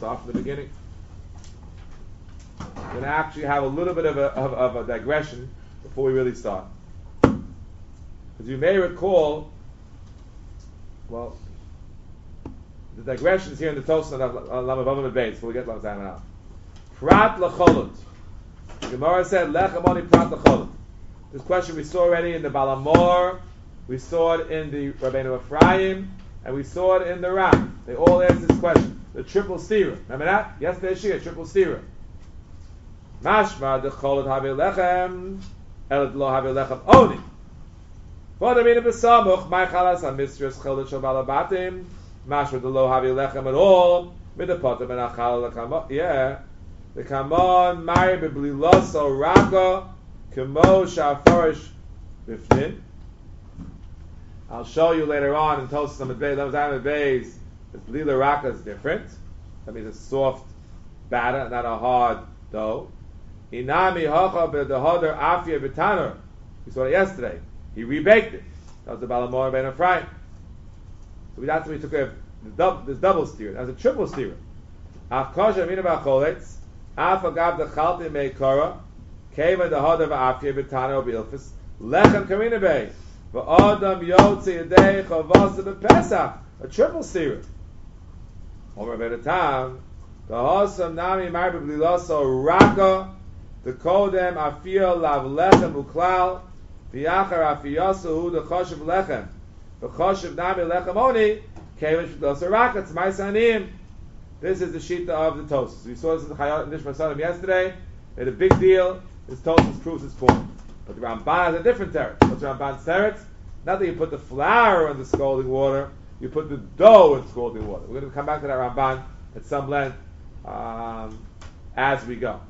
going to actually have a little bit of a digression before we really start. As you may recall, well, the digression is here in the Tosfos on Lamavavam and Beis, before we get to Lamavavam now. Prat l'cholot. The Gemara said, Lechem oni prat l'cholot. This question we saw already in the Balamor, we saw it in the Rabbeinu Ephraim, and we saw it in the Ram. They all asked this question. The triple stira. Remember that? Yesterday's shir, triple stira. Mashma decholot have lechem, elad lo have lechem oni. V'adamina b'samuch, my chalas ha-mistress cholot shel balabatim, mashma de lo have lechem at all, midapotam and achal lekamo, yeah. The kamon, mari b'bliloso raka, kemo sha'farish b'fnin. I'll show you later on in Tosfos Amud Beis, the blila raka is different. That means a soft batter, not a hard dough. Inami hacha b'dehoder afya b'tanur. We saw it yesterday. He rebaked it. That was the Balamor ben Ephraim. So that's when we took this double steer. That was a triple steer. Af kosher mina b'acholetz, af agav dechalti meikora, keva dehoder afya b'tanur b'ilfis, lechem karina beis. V'adam yotze yedei chavasa b'Pesach, a triple seer. Over by the time, the Hosam Nami Marbe Blilaso Raka, the Kodem Afia Lav Lechem Uklal, V'yachar Afiyasu Hu the Choshev Lechem, the Choshev Nami Lechem Oni, Kevish Blilaso Raka, it's my Sanim. This is the Shita of the Tosas. We saw this in the Chayot and Nishma Sanim yesterday. Made a big deal. This Tosas proves its point. But the Ramban has a different teretz. What's the Ramban's teretz? Not that you put the flour in the scalding water, you put the dough in scalding water. We're going to come back to that Ramban at some length as we go.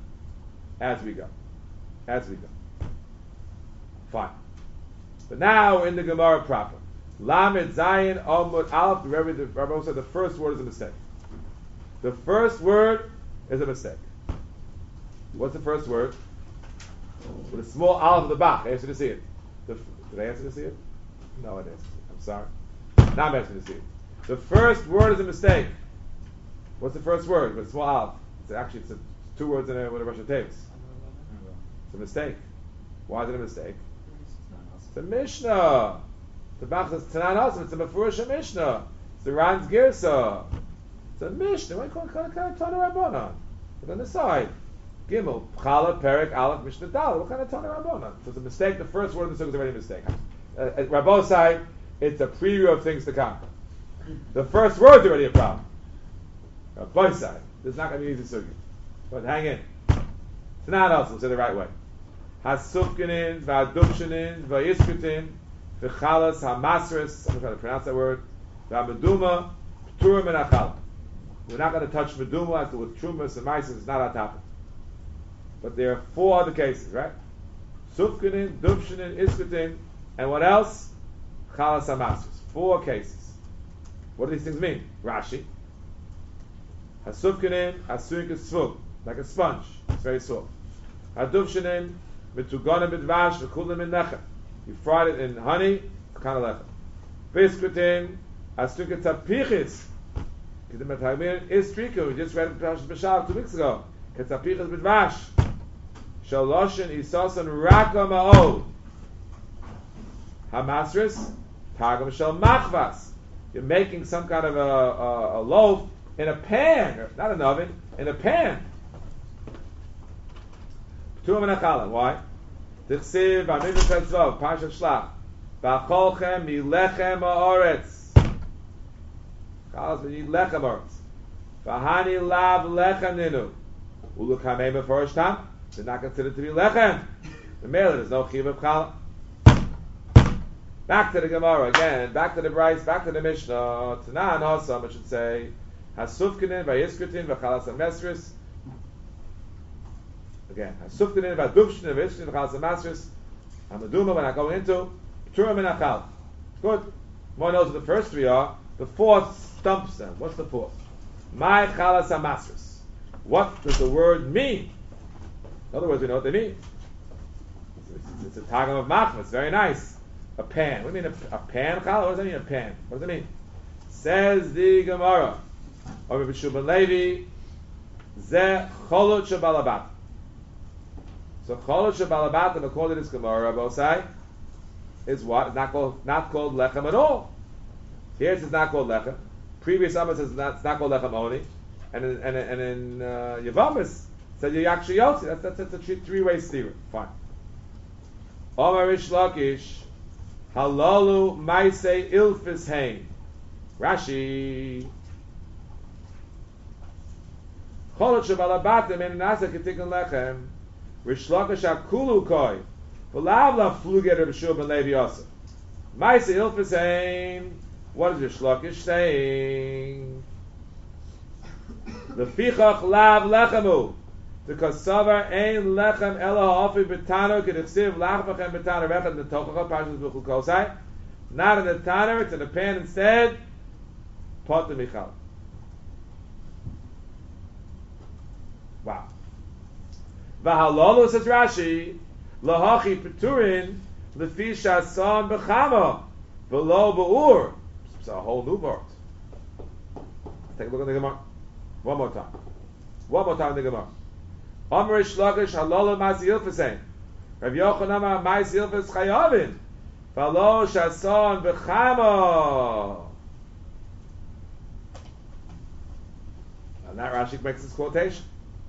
Fine. But now we're in the Gemara proper. Lamed Zayin Omud Aleph. The Rabbi said the first word is a mistake. The first word is a mistake. What's the first word? With a small aleph at the back. I asked you to see it. Did I ask you to see it? No, I didn't. I'm sorry. Now I'm asking you to see it. The first word is a mistake. What's the first word with a small aleph? It's two words in a with a Russian tapes. It's a mistake. Why is it a mistake? It's a Mishnah. The Bach says Tanan Hasim. It's a Mefurish Mishnah. It's the Ran's Girsa. It's a Mishnah. Why can't I turn a Rabbanon? But on the side, Gimel, Chala, Perek, Aleph, Mishnah, Dal. What kind of turn a Rabbanon? So it's a mistake. The first word of the Sukkah is already a mistake. At Rabbo's side, it's a preview of things to come. The first word is already a problem. Rabbo's side, it's not going to be easy Sukkah. But hang in. Tanan Hasim. Say the right way. Hasufkinin, Va'adupshinin, Va'iskutin, V'chalas, Hamasris. I'm trying to pronounce that word. Va'ameduma, Pturim and Achal. We're not going to touch Meduma as to with Trumas and Maisis. It's not our topic. But there are four other cases, right? Sufkinin, Dupshinin, Iskutin, and what else? Chalas Hamasris. Four cases. What do these things mean? Rashi. Hasufkinin, Asurik is svug, like a sponge. It's very soft. Hadupshinin, Mitugonim bidvash, V'kulim in lechem. You fried it in honey, it's kind of lechem. Biskutin, Asurik tapichis. Is trika. We just read Parashat B'Shalach 2 weeks ago. Ketzapichas bidvash. Shaloshin isasan raka ma'od. Hamasris targum shel machvas. You're making some kind of a loaf in a pan, not an oven, in a pan. P'turim and achalan. Why? Tichsiv v'amidus tzvav Parashat Shlach. V'acholchem milechem ha'oretz. Chalas, we need lechem ha'oretz. V'hani lav lechem ninu. Ulukamei beforish tam. They're not considered to be lechem. The male, there's no chiv of challah. Back to the Gemara again. Back to the Bryce. Back to the Mishnah. Tanan Hasim, I should say. Hasufkinin v'yiskutin v'chalas ha'mesris. Again, Hasufkinin v'adupshinin v'yiskutin v'chalas ha'mesris. Hamaduma, we're not going into. P'turim and achal. Good. One knows what the first three are. The fourth stumps them. What's the fourth? My chalas ha'masris. What does the word mean? In other words, we know what they mean. It's a targum of machmas. It's very nice. A pan. What do you mean a pan? Chala? What does that mean, a pan? What does it mean? Says the Gemara. Or Rabbi Shimon Levi, Ze cholot shebalabat. So cholot shebalabat, according to this Gemara, Bosai, is what? It's not called lechem at all. Here it says not called lechem. Previous Amma says it's not called lechem only. And in Yavamis said you actually yotzi. That's a three-way steer. Fine. Omar Rish Lakish, halalu maisei ilfis hein. Rashi. Cholot shebalabatim en nasa ketikun lechem. Rish Lakish hakulu koi. V'lav la fluget Rabbi Shua ben Levi Yosef. Maisei ilfis hein. What is Rish Lakish saying? The fichach lav lechemu. The kasavar ein lechem ela hafi betano kedichsiv lachvachem betano rechad netochacha parshas b'chul kosai. Not in the tanner, it's in the pan instead. Pot the michal. Wow. V'halolu says Rashi lahachi peturin lefi shasan b'chama v'lo b'ur. It's a whole new part. Take a look at the Gemara. One more time in the Gemara. Amr Shlakish halala ma'asiyilfasein. Rav Yochanan ma'asiyilfas chayavin. V'lo shason b'chamo. And that Rashi makes this quotation.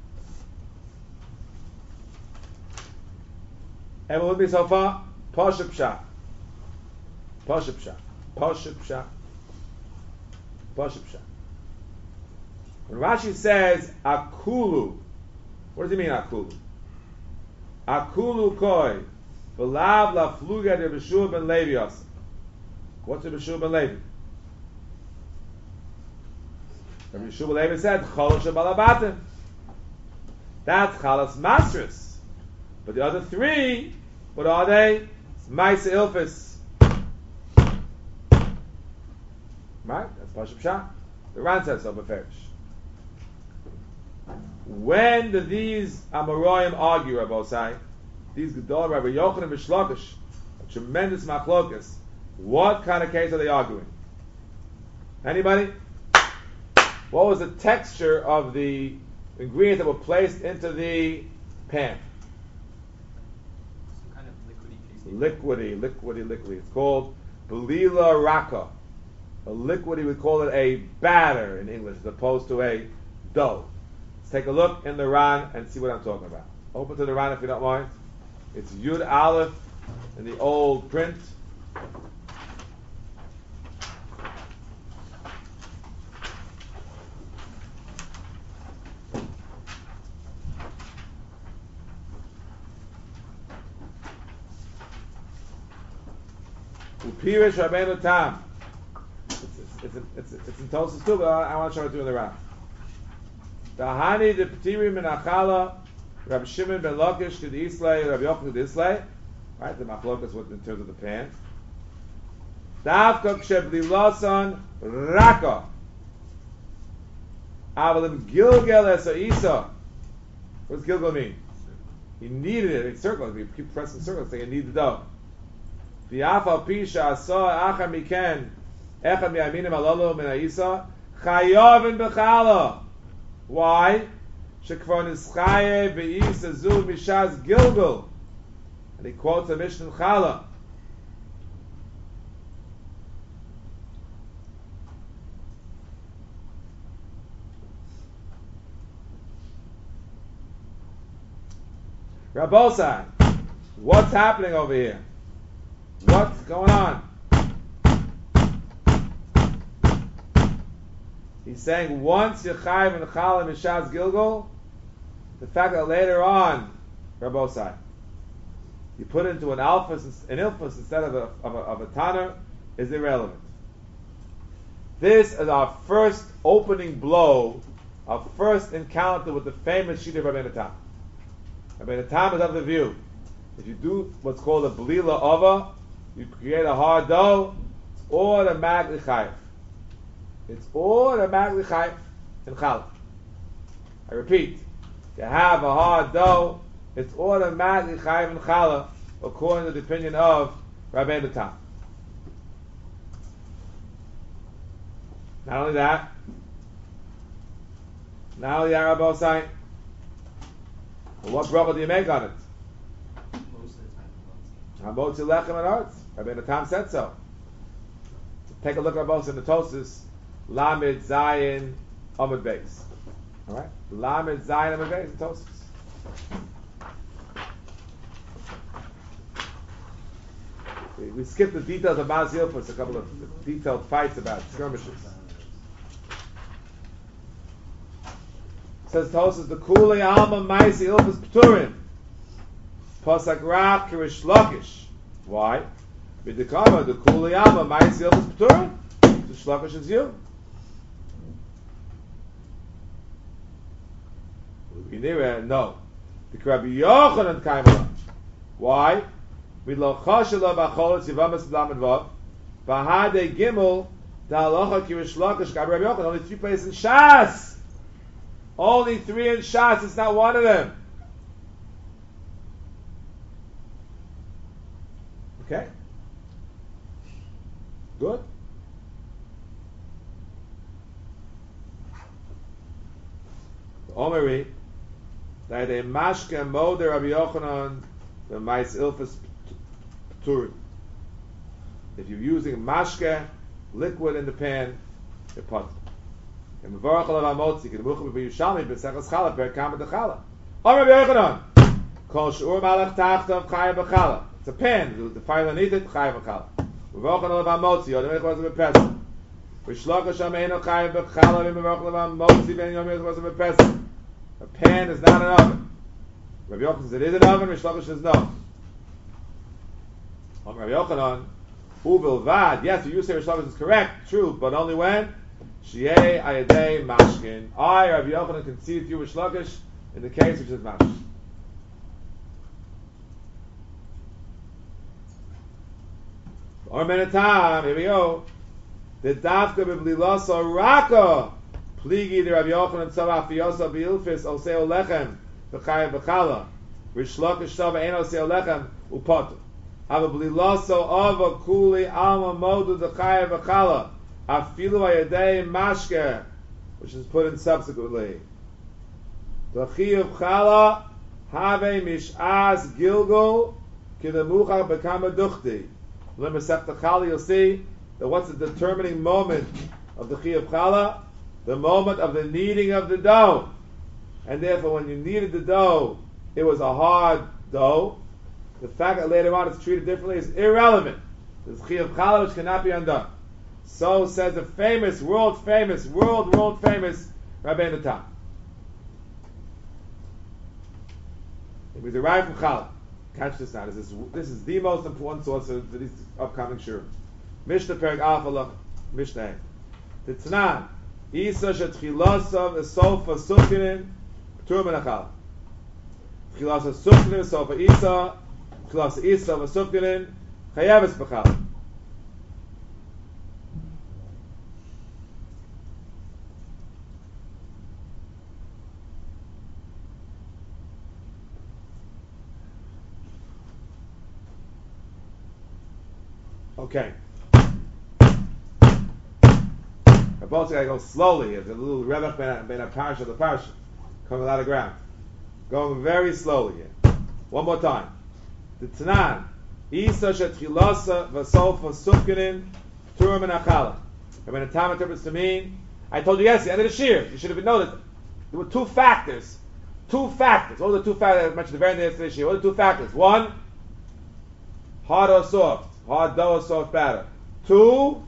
Everyone with me so far? Pashup Pshat. Pashup Pshat. Pashup Pshat. Pashup Pshat. When Rashi says akulu, what does he mean akulu? Akulu koi v'lav la fluga de B'Shua ben Levi yasa. What's the B'Shua ben Levi? Rabbi B'Shua ben Levi said chol shebalabatim. That's chalas masris. But the other three, what are they? Maisa ilfis. Right? That's Pashup Pshat. The Ran says so, beferish. When do these Amoraim argue, Rabbi Osai? These Gedol, Rabbi Yochanan and B'Shlokish, a tremendous machlokas. What kind of case are they arguing? Anybody? What was the texture of the ingredients that were placed into the pan? Some kind of liquidy tasting. Liquidy. It's called Belila Raka. A liquidy, we call it a batter in English, as opposed to a dough. Let's take a look in the Ran and see what I'm talking about. Open to the Ran if you don't mind. It's Yud Aleph in the old print. Upirish Rabbeinu Tam. It's in Tosas too, but I want to show it to you in the Ran. Dahani de Petiri min Achala, Rabbi Shimon ben Lakish to the Islay, Rabbi Yochanan to the Islay. Right, the machlokas was in terms of the pan. Davka ksheblilasan raka. Avalim Gilgel esa Isa. What does Gilgel mean? He needed it in circles. We keep pressing circles saying he needed the dough. V'yafal pisha asa achar miken echad mi'aminim alalu min ha'isa chayavin b'chala. Why? Shekvar nischaye be'isa zu mishaz Gilgel. And he quotes a Mishnah in Chala. Rabbosai, what's happening over here? What's going on? He's saying once you're chayiv and Chala mishaz Gilgel, the fact that later on, Rabbosai, you put it into an ilfus instead of a tanner is irrelevant. This is our first opening blow, our first encounter with the famous Shita of Rabbeinu Tam. Rabbeinu Tam is of the view, if you do what's called a blila ova, you create a hard dough, it's automatically chayiv. It's automatically chayiv in challah. I repeat, you have a hard dough, it's automatically chayiv in challah, according to the opinion of Rabbeinu Tam. Not only that, now the Arab Osai, what bracha do you make on it? Most of the time, Hamotzi lechem and arts. Rabbeinu Tam said so. Take a look at both in the Tosas, Lamed Zayin Amud Beis. All right, Lamed Zayin Amud Beis in Tosas. We skipped the details of Maz Yilfus, a couple of detailed fights about skirmishes. Says Tosas, the Kulei Alma Maisi Ilfus Pturim. Pasak Rav Kirish Lakish. Why? B'dekama, the Kulei Alma Maisi Ilfus Pturim. The Shlakish is you. No. The Rabbi Yochanan Kaimala. Why? Only three places in Shas. Only three in Shas. It's not one of them. Okay. Good. Omeri, that a mashke moder Rabbi Yochanan the mais ilfus Turim. If you're using mashke, liquid in the pan, you're pot. And mevarach alav hamotzi, kedemuchim b'Yushalmi b'sechas challah perkam b'dechallah. Amar Yochanan, kol she'ur malach tachtav chayav b'challah. It's a pan, the fire underneath it, chayav b'challah. Mevarach alav hamotzi, yodem ech was b'pesach. V'shloka sham eino chayav b'challah, v'mevarach alav hamotzi, v'en yom ech was b'pesach. A pan is not an oven. Rabbi Yochanan says it is an oven, V'shloka says no. Amar Yochanan, ubilvad, yes, you say Rishlakish is correct, true, but only when Shiei Ayadei Mashkin. I, Rabbi Yochanan, concede to you Rishlakish in the case which is Mashkin. Or Menatam, here we go. The Dafka Biblilasa Raka Pligi the Rabbi Yochanan Tzavach Fiyosa Biilfis Oseo Lechem V'chayev V'chala Rishlakish Shava Ein Oseo Lechem Upotu. Have a blilaso of a kuli alma modu the chayav v'chala afilu ayadei mashke, which is put in subsequently. The chayav chala have mish'az gilgul kidemucha bekama duchti. When Masech the chala, you'll see that what's the determining moment of the chayav chala? The moment of the kneading of the dough, and therefore when you kneaded the dough, it was a hard dough. The fact that later on it's treated differently is irrelevant. There's Chiyuv Chala which cannot be undone. So says the famous, world famous Rabbeinu Tam. It was derived from Chala. Catch this now. This is the most important source for these upcoming shurim. Mishnah Perek Alpha Lach Mishnah. The Tanan Isa Shetchilasav Esofa Sukinin Tur Min Achala. Tchilasav Sukinin Esofa Isa. Klas Isa v'Sufkinin Chayavis b'Chal. Okay. I both gotta go slowly. It's a little rebach ben a parsha the parsha, coming out of ground, going very slowly here. One more time. The Tanan, Isa Shetchilasa Vasofa Sufkinin Turim and Achala. Rabbeinu Tam interprets to mean, I told you yesterday, end of the shir, you should have noticed, there were two factors. What are the two factors I mentioned at the very end of the shir? What are the two factors? One, hard or soft. Hard dough or soft batter. Two,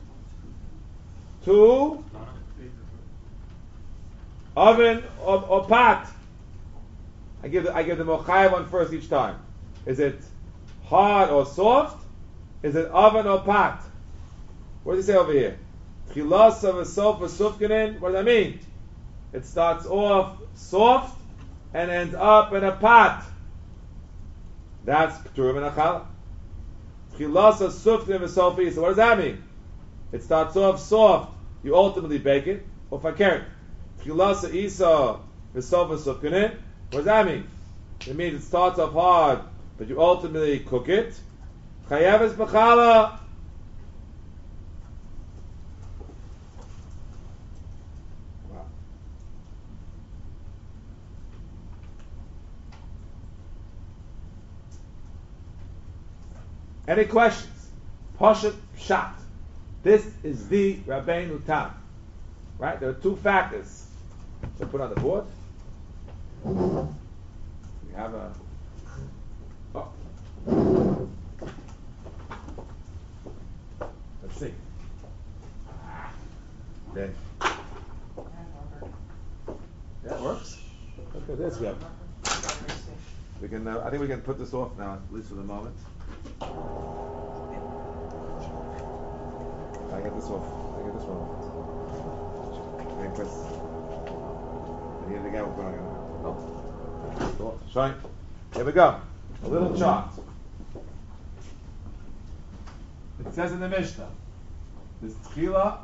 oven or pot. I give the Mochai one first each time. Is it hard or soft? Is it oven or pot? What does he say over here? Chilas of a sofa sufkinin. What does that mean? It starts off soft and ends up in a pot. That's P'turim and Achala. Chilas of sufkinin of sofa. So what does that mean? It starts off soft. You ultimately bake it. Or fakert. Chilas of isa of sofa sufkinin. What does that mean? It means it starts off hard, but you ultimately cook it. Chayavis b'chala. Wow. Any questions? Pashat Pshat. This is the Rabbeinu Tam. Right? There are two factors. So put on the board. We have a let's see. Okay. Yeah, it works. Look at this. We can. I think we can put this off now, at least for the moment. I get this off. Hey, Chris. Anything else going on? No. Shine. Here we go. A little chart. It says in the Mishnah, this tchila.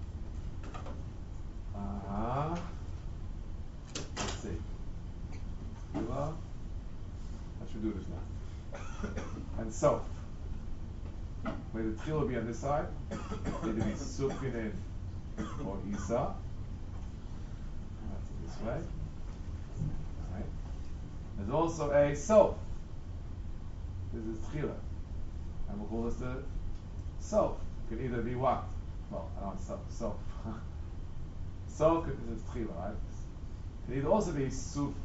Let's see. Tchila. I should do this now. And so, where the tchila will be on this side, it'll be sufkinin or isa. That's this way. Right. There's also a sof. This is tchila, and we'll call this the sof. It could either be what? Well, I don't know, sof. Sof is tchila, right? It could either also be suf.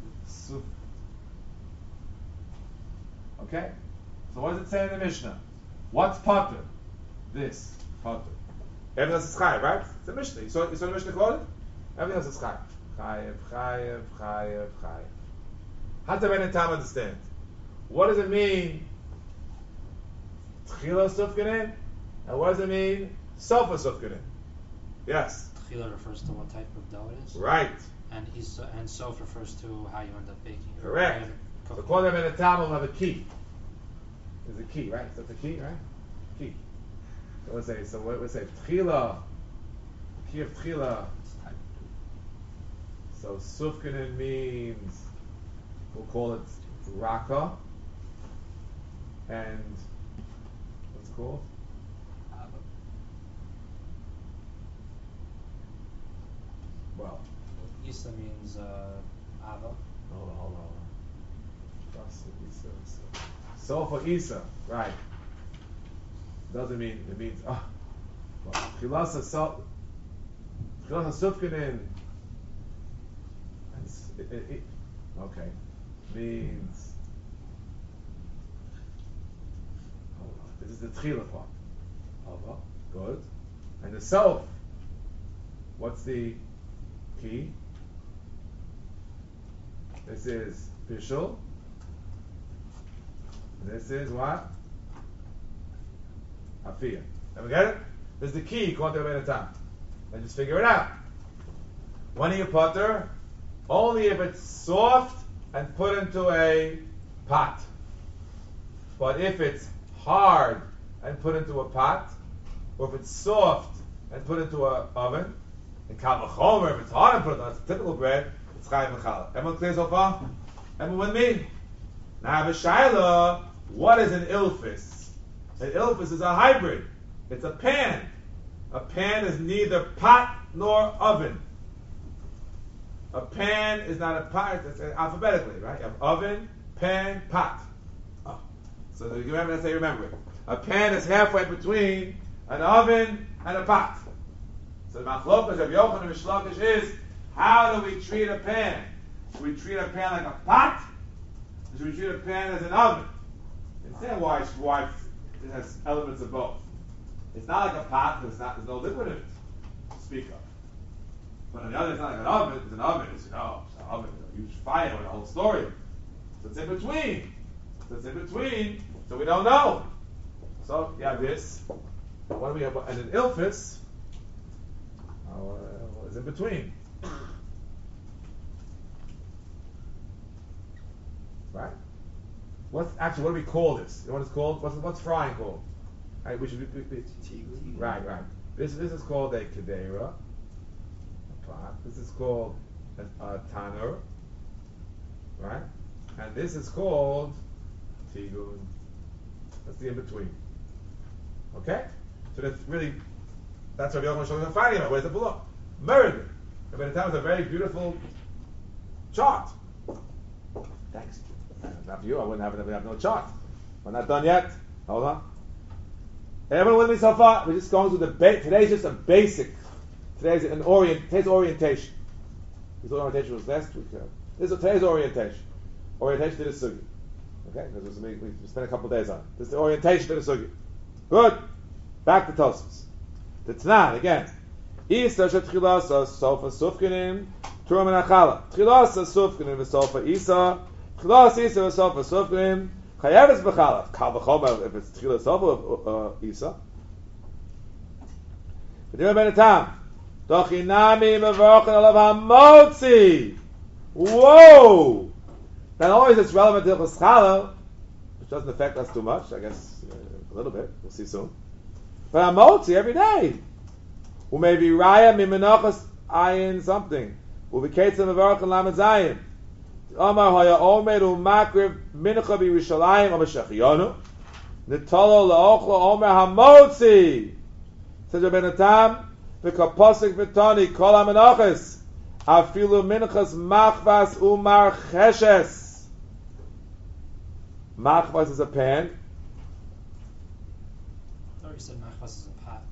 Okay? So what does it say in the Mishnah? What's potter? This. Potter. Everything else is chayiv, right? It's a Mishnah. You saw the Mishnah quoted? Everything else is chayiv. Chayiv. How does Ben Tam understand? What does it mean? Tchila sufkanin? And what does it mean? Sofa sufkanin? Yes. Tchila refers to what type of dough it is. Right. And sof refers to how you end up baking it. Correct. So according to Ben Tam, we'll have a key. There's a key, right? So that's a key, right? Key. So let's say, Tchila. Key of Tchila. So sufkanin means, we'll call it raka. And what's it called? Well, Isa means Ava. hold on. So for Isa, right? Doesn't mean it means Chilasa Sufkanin. Okay, means. Hold on. This is the Tchila part. Ava, good. And the Sof. What's the key? This is Bishul. This is what? Afiyah. Ever get it? This is the key according to the time. And just figure it out. When you putter, only if it's soft and put into a pot. But if it's hard and put into a pot, or if it's soft and put into an oven, and kal v'chomer, if it's hard and put it on, that's typical bread, it's chayiv and challah. Everyone clear so far? Everyone with me? Now, B'shayla, what is an ilfis? An ilfis is a hybrid. It's a pan. A pan is neither pot nor oven. A pan is not a pot, it's alphabetically, right? You have oven, pan, pot. Oh. So you remember, that's how you remember it. A pan is halfway between an oven and a pot. So the machlokas of Yochanan and Mishlakish is, how do we treat a pan? Do we treat a pan like a pot? Or should we treat a pan as an oven? Understand why it has elements of both. It's not like a pot because there's no liquid in it to speak of. But on the other, it's not like an oven. It's an oven. It's an oven. It's a huge fire with a whole story. So it's in between. So we don't know. So you have this. What do we have? And an ilfis is in between. Right? What do we call this? You know what it's called? What's frying called? Right, we should be right. This is called a kedera, a pot. This is called a tanner, right? And this is called tigun. That's the in between. Okay? So that's what Yochanan Shlomo is fighting about. Where's the below? Murder. And by the time it's a very beautiful chart. Thanks. Not for you, I wouldn't have no chart. We're not done yet. Hold on. Everyone with me so far? We're just going through today's just a basic. Today's orientation. This orientation was last week. This is today's orientation. Orientation to the sugi. Okay? Because we spent a couple of days on it. This is the orientation to the sugi. Good. Back to Tosfos. The Tanan again. Isa shetchilasa sofa sufkinim turam and achala. Tchilasa sufkinim v'sofa isa. Tchilasa isa v'sofa sufkinim. Chayeves b'chala. Kal v'chomer if it's tchila sofa isa. V'dima ben etam. Dochinami mevorchen alav hamotzi. Whoa! Not only is it relevant to Hilchos Challah, which doesn't affect us too much, I guess a little bit. We'll see soon. But hamotzi every day. Umaybe raya mimenachas ayin something. Ubiketzem mevorchen lamed zayin. Omar haya omer umakriv mincha b'Yerushalayim or b'Shechiyonu. Nitolo laochlo omer hamotzi. Says Rabbi Natam, v'kaposik v'toni kol hamenachas afilu minchas machvas umar cheshes. Machvas is a pan. you said machvas is a pot.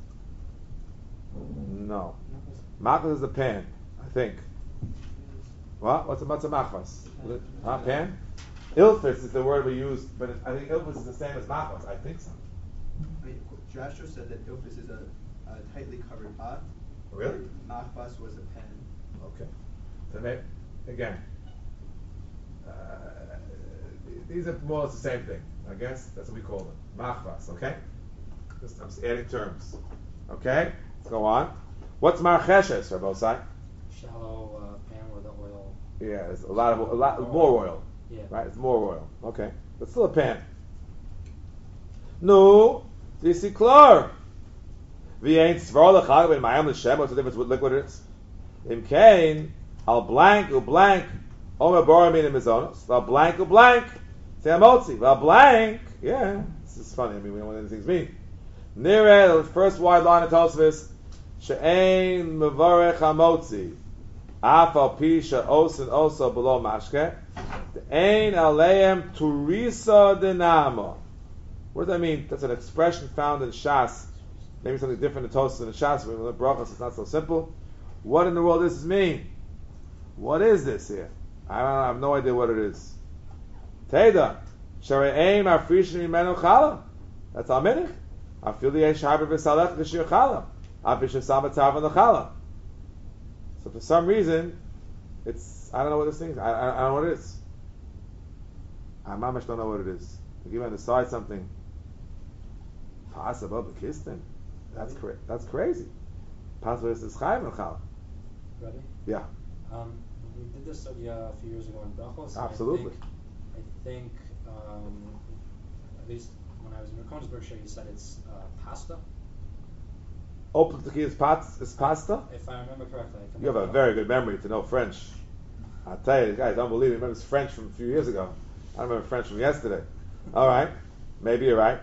No. Machvas is a pan, I think. What? What's a machvas? Pan? Ilfis is the word we use, but I think ilfis is the same as machvas. I think so. I mean, Jasher said that ilfis is a tightly covered pot. Really? Machbas was a pen. Okay. So maybe, again, these are more or less the same thing. I guess that's what we call them. Machvas, okay? I'm just adding terms. Okay? Let's go on. What's marcheshes, Rabosai? Shallow pan where the oil. Yeah, it's a lot more oil. Yeah. Right? It's more oil. Okay. But still a pan. No, this is clear. We ain't svor lechag ben mayam l'shem. What's the difference with liquid is? Im kain al blank u blank omer bora min mizonos. Al blank u blank say amotzi. Al blank, yeah. This is funny. I mean, we don't know what anything mean. Nire, the first wide line of Tosfos, she'ein mevarech amotzi. Afal pisha osin oso below mashke. Ein aleim turisa denamo. What does that mean? That's an expression found in Shas. Maybe something different in Tosfos than in Shas. When we learn brachos, it's not so simple. What in the world does this mean? What is this here? I have no idea what it is. Teda, share'ein marfrishin mimenu chala. That's alminich. Afili yesh harbe v'salech l'shir chala. Afisha samatav v'nechala. So for some reason, it's, I don't know what this thing is. I don't know what it is. I mamash don't know what it is. If you decide something, possible, but kistin, that's crazy. Possible is chayv and chala. Ready? Yeah. We did this study a few years ago in brachos. Absolutely. I think at least when I was in Koenigsberg, you said it's pasta. Open to is pasta. If I remember correctly. You have a very good memory to know French. I tell you, guys, unbelievable. You remember French from a few years ago. I don't remember French from yesterday. All right, maybe you're right.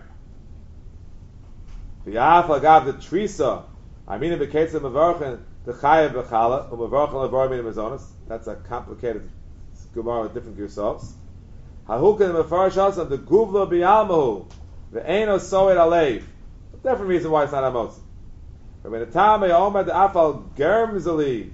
The afagav the trisa. I mean, in the case of mevarchen the chayav bechala or mevarchen levar min mazonos. That's a complicated gemara with different girsavs. Hahukin mefarish also the guvla bialmahu the eino soed alev. Different reason why it's not amos. But when the time omer the afal germzali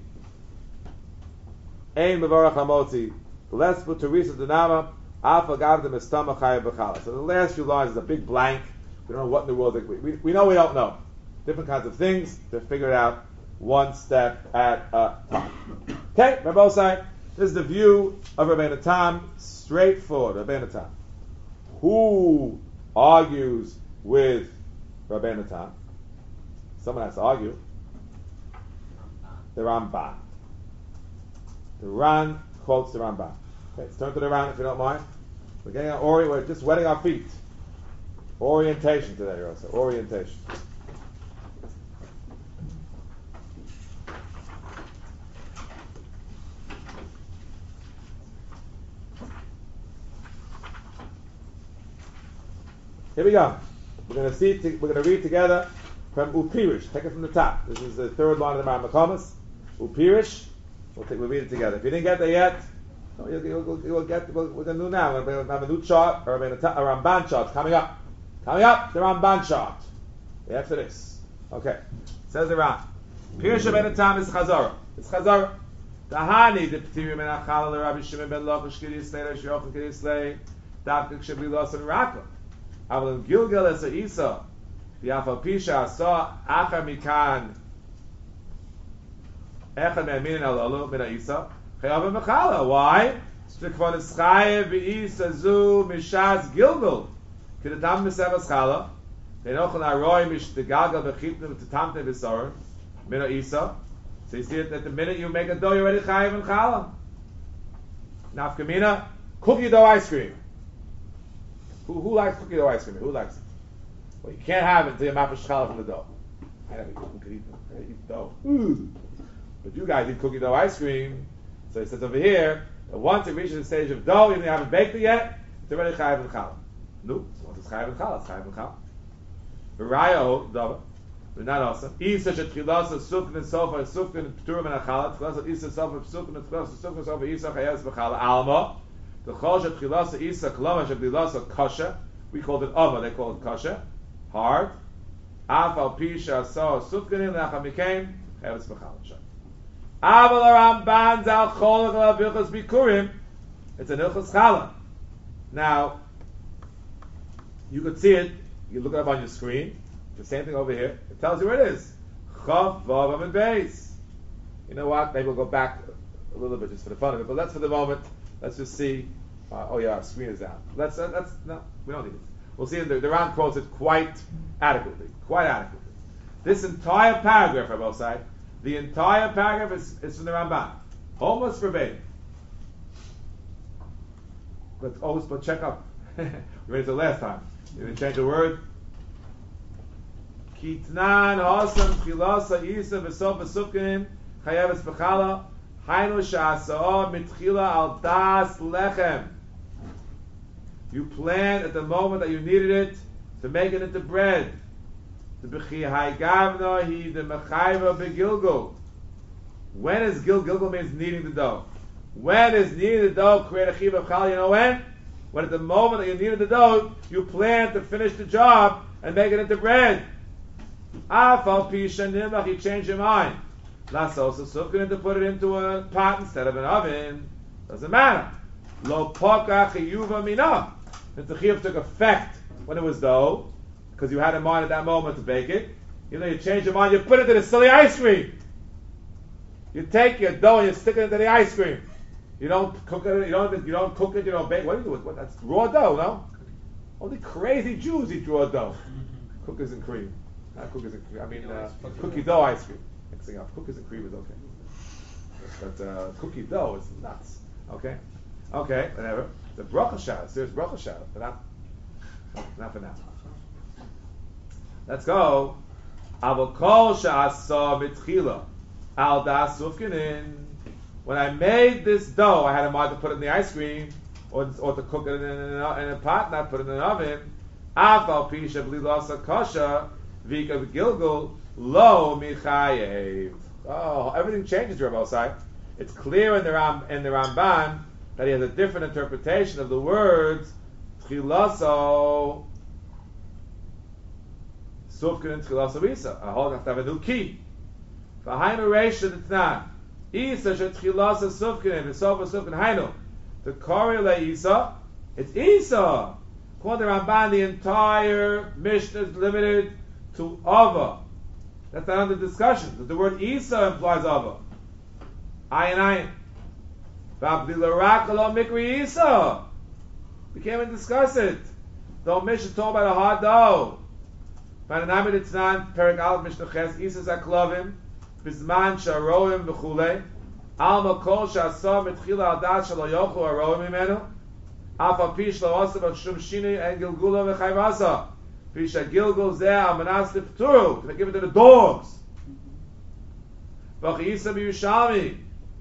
ein mevarach hamotzi less put teresa denama afal gav the mestama chayav bechala. So the last few lines is a big blank. We don't know what in the world we know we don't know. Different kinds of things to figure it out one step at a time. Okay, Rabbi Osai, this is the view of Rabbeinu Tam, straightforward. Rabbeinu Tam. Who argues with Rabbeinu Tam? Someone has to argue. The Ramban. The Ran quotes the Ramban. Okay, let's turn to the Ran if you don't mind. We're getting on we're just wetting our feet. Orientation today, Rosa. Orientation. Here we go. We're going to read together from Upirish. Take it from the top. This is the third line of the Rambam. Upirish. We'll read it together. If you didn't get there yet, we're going to do now. We're going to have a new chart, or a Ramban chart coming up. Coming up, the Ramban chart. After this. Okay. Says the Ram. Pirish Rabbeinu Tam is Chazorah. It's Chazorah. Tahani the P'tirim and Achala Rabbi Shimon ben Lachish Kiri Slei Shiochim Kiri Slei Davkik Shabli Los and Rakla. Aval Gilgal es Isa V'Afal Pisha Asa Achar Mikan Echad Me'aminin Alalu Min Isa Chayav Mechala. Why? Shekvon Eschayev V'Isa Zu Mishaz Gilgal Kidatam Mesevas Chala Enochel Aroi Mish Tegalgal V'Chitnim Tetamte V'Soren Min Isa. So you see it that the minute you make a dough, you're already chayiv and chala. Nafkamina, cookie dough ice cream. Who likes cookie dough ice cream? Who likes it? Well, you can't have it until you mafish chala from the dough. I never could eat them. I eat dough. But you guys eat cookie dough ice cream. So it says over here that once it reaches the stage of dough, even if you haven't baked it yet, it's already chayiv and chala. No, once it's chayiv and chala, it's chayiv and chala. V'raya dava. But not awesome. Isa shetchilas sufkin and sofa sufkin pturim and achala. Tchilas isa sofa sufkin and tchilas sufkin sofa isa chayes b'chala alma. The chol shetchilas isa klama shetchilas kasha. We called it ava. They call it kasha. Hard. Afal Pisha Saw Sufkanim Lachamikain Chayavis B'Chala. Aval Ramban Zal Cholak Al Bilchos Bikurim. It's an Ilchos Chala. Now, you could see it. You look it up on your screen. The same thing over here. It tells you where it is. Chav Vav and Beis. You know what? Maybe we'll go back a little bit just for the fun of it. But let's for the moment. Let's just see. Oh yeah, our screen is out. Let's no, we don't need it. We'll see. The Ran quotes it quite adequately. Quite adequately. This entire paragraph, I will say, the entire paragraph is from the Ramban, almost verbatim. But check up. We read it the last time. You didn't change a word. Kitnan Hasam Chilasa Isa V'Sof V'Sufkinim Chayeves B'Chala Hainu Sha'asa'ah Mitchila Al Das Lechem. You planned at the moment that you needed it to make it into bread. The B'chi Haigavna He the Mechayva B'Gilgul. When is Gilgul means kneading the dough? When is kneading the dough create a Chiv B'Chala? You know when? When at the moment that you needed the dough, you planned to finish the job and make it into bread. Afal Pisha Nimach, you change your mind. Lasos Sufkin to put it into a pot instead of an oven. Doesn't matter. Lo Poka Chiyuva Mina. The Chiyuv took effect when it was dough, because you had in mind at that moment to bake it. You know, you change your mind, you put it in the silly ice cream. You take your dough and you stick it into the ice cream. You don't cook it. You don't cook it. You don't bake. What do you do with what? That's raw dough, no? Only crazy Jews eat raw dough. Cookies and cream. Not cookies and cream. I mean, cookie dough ice cream. Mixing up cookies and cream is okay, but cookie dough is nuts. Okay, whatever. It's a bracha shot. Serious bracha shot, but not for now. Let's go. Avokol sha'asa mitchila al das sufkinin. When I made this dough, I had in mind to put it in the ice cream, or to cook it in a pot, not put it in an oven. Afal pisha b'lilasa kasha vika b'gilgul lo michayev. Oh, everything changes, Rabbi Osai. It's clear in the Ramban that he has a different interpretation of the words tchilaso sufkin and tchilaso isa. I hold have to have a new key. V'hainu reisha d'tnan. Isa shetchilasa sufkin v'sofa sufkin hainu. The korele Isa, it's Isa. According to Ramban, the entire Mishnah is limited to Ava. That's not under discussion. The word Isa implies Ava. Ayin. V'abdilarak lo mikri Isa. We can't even discuss it. The Mishnah talk about a hard dough. V'anamid itznan perik aleph Mishnah ches Isa zaklovim. Bizman sharoim v'chulei alma kol shasa mitchila al das shelo yochlu aroim imenu afa pish lo osa b'shum shini and gilgula v'chayvasa pish a gilgul zeh al manas lifturu to give it to the dogs v'chiyisa b'yushalmi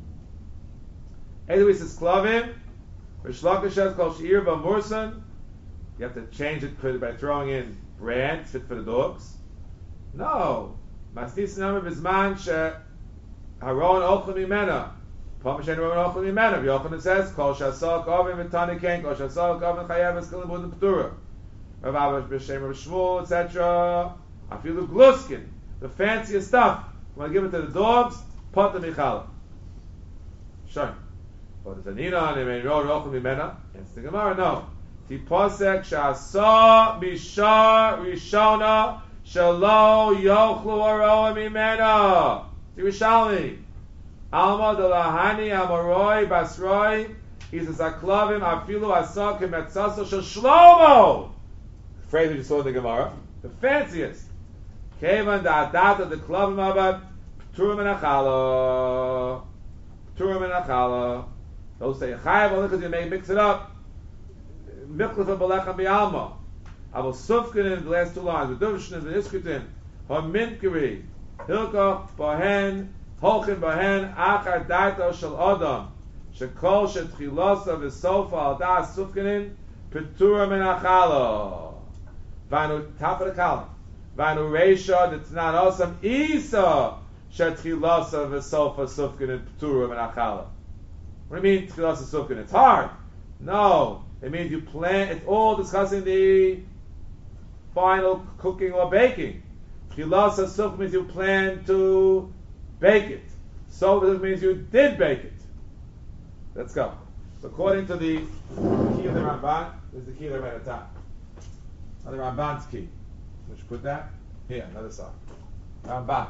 Edu says klavim v'shlakish says kol she'ir v'mursan. You have to change it by throwing in bran fit for the dogs. No. Mastis number bizman she haron ochel mimena. Pamishen haron ochel mimena. Yochanan says kol shasok ovim v'tani ken kol shasok ovim chayav eskelim and p'tura. Rav Abash b'shem Rav Shmuel etc. Afilu gluskin, the fanciest stuff. Want to give it to the dogs? Pot the michala. Sure. But the Zanina and the haron ochel mimena. It's the Gemara. No. Tiposek shasa bishar rishona. Shalo yochlu aroa mimena. Yerushalmi. Alma de lahani amaroi basroi. He says aklavim afilu asok emetzaso shel Shlomo. Phrase we just saw in the Gemara. The fanciest. Kevan da adata the klavim abad p'turim and achala. P'turim and achala. Those say chayav only because you may mix it up. Miklefa b'lechem bi'alma. Aval sufkin in the last two lines. The duvshin in the iskutin. Haminkiri. Hilkoch bahen. Holchin bahen. Achar daito shel adam. Shekol shetchilosa v'sofa al das sufkinin. Petura min achala. Vanu top of the column. Vanu reisha d'tnan osam isa. Shetchilosa v'sofa sufkinin. Petura min achala. What do you mean tchilosa sufkin? It's hard. No. It means you plan. It's all discussing the final cooking or baking. Chilasa sufka means you plan to bake it. Sofa means you did bake it. Let's go. So according to the key of the Ramban, this is the key of the Rebbe at the top. Now the Ramban's key. We should put that here, another side. Ramban.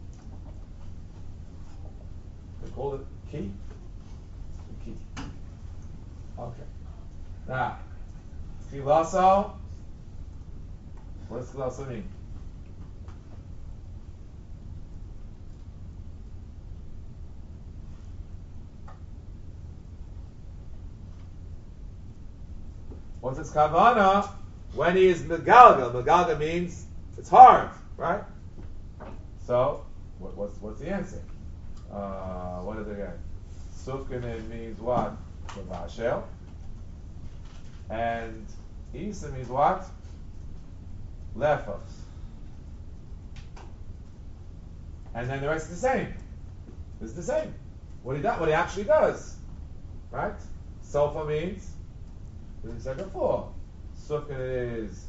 They call it key? The key. Okay. Now, Chilaso. What does Chilaso mean? What's its kavana? When he is megalgal. Megalgal means it's hard, right? So, what's the answer? What did they get? Sufkanin means what? Levashel. And Isa means what? Lefos. And then the rest is the same. It's the same. What he actually does. Right? Sofa means, as we said before, Sufkanin is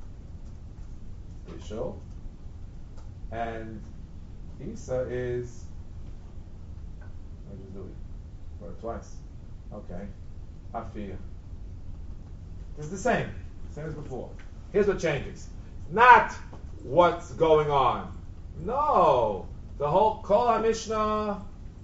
Bishul. And Isa is, what did you do it? Or twice. Okay. Afiyah. It's the same as before. Here's what changes. Not what's going on. No. The whole Kol HaMishnah.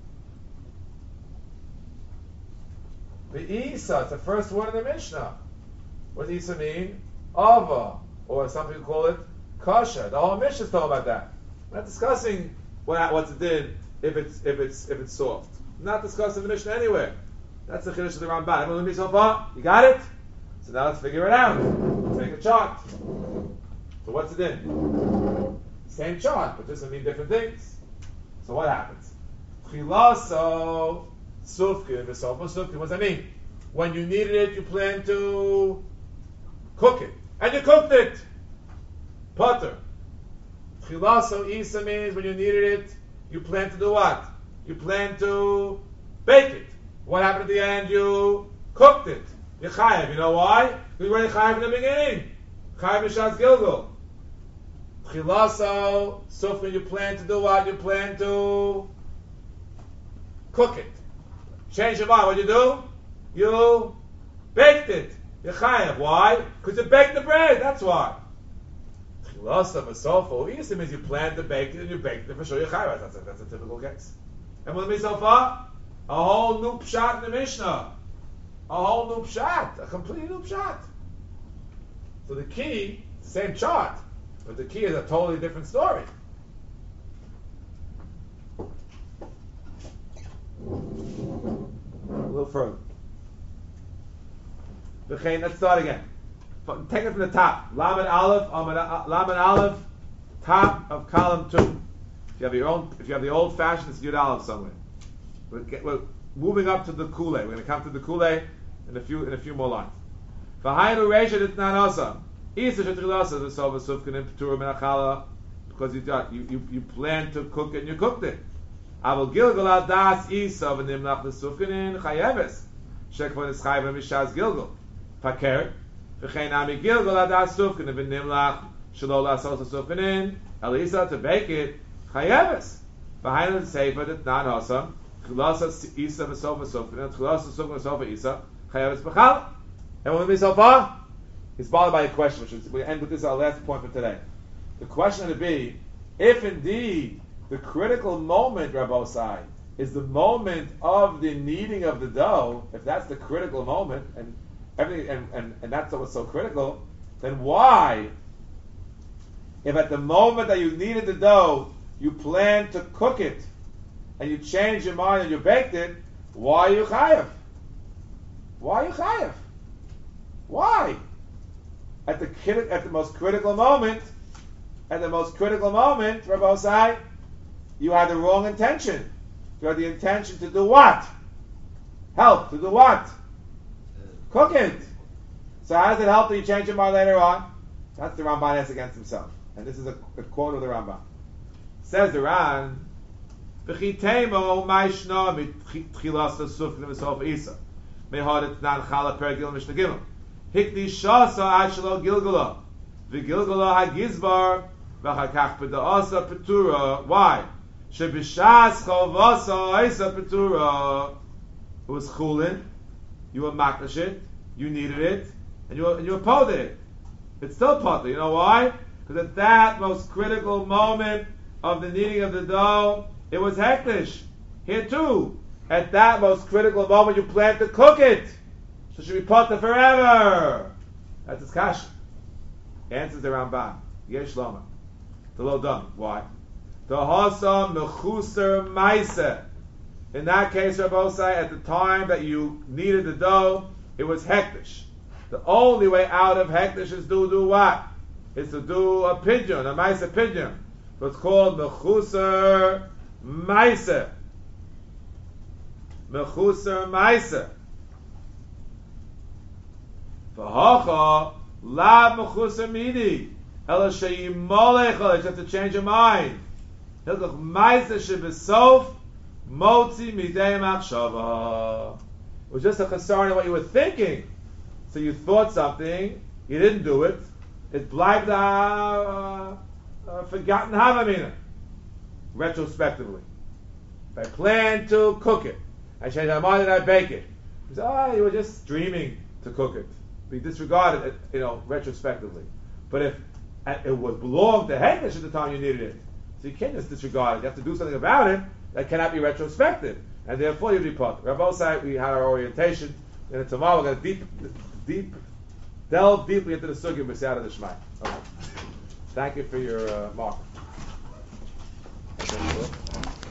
The Isa, it's the first word in the Mishnah. What does Isa mean? Ava. Or some people call it Kasha. The whole Mishnah is talking about that. We're not discussing what's it did if it's soft. We're not discussing the Mishnah anywhere. That's the Chiddush of the Ramban. Everyone with me so far? You got it? So now let's figure it out. Let's make a chart. So what's it in? Same chart, but this will mean different things. So what happens? Chilaso sufkin v'sofa sufkin. What does that mean? When you needed it, you planned to cook it, and you cooked it. Potter. Chilaso isa means when you needed it, you planned to do what? You planned to bake it. What happened at the end? You cooked it. You're chayav. You know why? Because you were chayav in the beginning. Chayav Mishas Gilgul. Chilaso, sufkin, you plan to do what? You plan to cook it. Change your mind. What you do? You baked it. You're chayav. Why? Because you baked the bread. That's why. Chilaso, v'sofa, isa means you plan to bake it and you baked it for sure. You're chayav. That's a typical case. And with me so far? A whole new pshat in the Mishnah. A whole new pshat. A completely new pshat. So the key, same chart, but the key is a totally different story. A little further. Let's start again. Take it from the top. Lamed Aleph, top of column 2. If you have the old fashioned, it's Yud Aleph somewhere. We're moving up to the Kule. We're going to come to the Kule in a few more lines. V'hainu reisha d'tnan asa. Isa she'tchilasa v'sova sufkin p'tura min achala, because you planned to cook it and you cooked it. Aval gilgal al das isa v'nimlach l'sufkin chayeves shekvon is chayev mishaz gilgal paker v'chein ami gilgal al das sufkin v'nimlach shelo la'asos l'sufkin el isa to bake it chayeves. V'hainu d'seifa d'tnan asa chilasa isa v'sova sufkin chilasa sufkin v'sova isa chayeves b'chal. Everyone with me so far? He's bothered by a question, which is, we end with this, our last point for today. The question would be, if indeed the critical moment, Rabbosai, is the moment of the kneading of the dough, if that's the critical moment, and everything, and that's what's so critical, then why, if at the moment that you kneaded the dough, you planned to cook it, and you changed your mind and you baked it, why are you chayav? Why are you chayav? Why? At the most critical moment, Rabbosai, you had the wrong intention. You had the intention to do what? Help, to do what? Cook it. So how does it help that you change your mind later on? That's the Ramban has against himself. And this is a quote of the Ramban. Says the Ran, V'chitemo ma'ishna mitchilas l'sufkin v'sof isa. Mehadet nan chala pergil mishnah gimel. Hikdi shasa ashelo gilgula. V'gilgula hagizbar v'chakach b'da'asa petura. Why? Shebishas chovasa isa petura. It was chulin. You were makdash it. You needed it, and you were poded it. It's still potter. You know why? Because at that most critical moment of the kneading of the dough, it was hektish. Here too, at that most critical moment, you plan to cook it, so it should be potter forever. That's his kasha. Answers the Ramban. Yesh Lama. The low done. Why? The hasa mechuser maisa. In that case, Rabbosai, at the time that you kneaded the dough, it was hektish. The only way out of hektish is to do what? Is to do a pigeon, a maisa pigeon. So it's called mechuser maisa. Mechuser maisa. V'hacha lav mechuser midi. Ela sheyimolech. You have to change your mind. Hilchach maisa shebesof motzi midei machshava. It was just a concern of what you were thinking. So you thought something, you didn't do it. It bleibt forgotten havamina. Retrospectively. If I plan to cook it, I change my mind and I bake it. You say, you were just dreaming to cook it. We disregarded it, retrospectively. But if it was belonged to Hekdesh at the time you needed it, so you can't just disregard it. You have to do something about it that cannot be retrospective. And therefore you depart. Rabbi Osai, we had our orientation, and tomorrow we're going to delve deeply into the sugya of B'siyata D'Shmai. Okay. Thank you for your mark.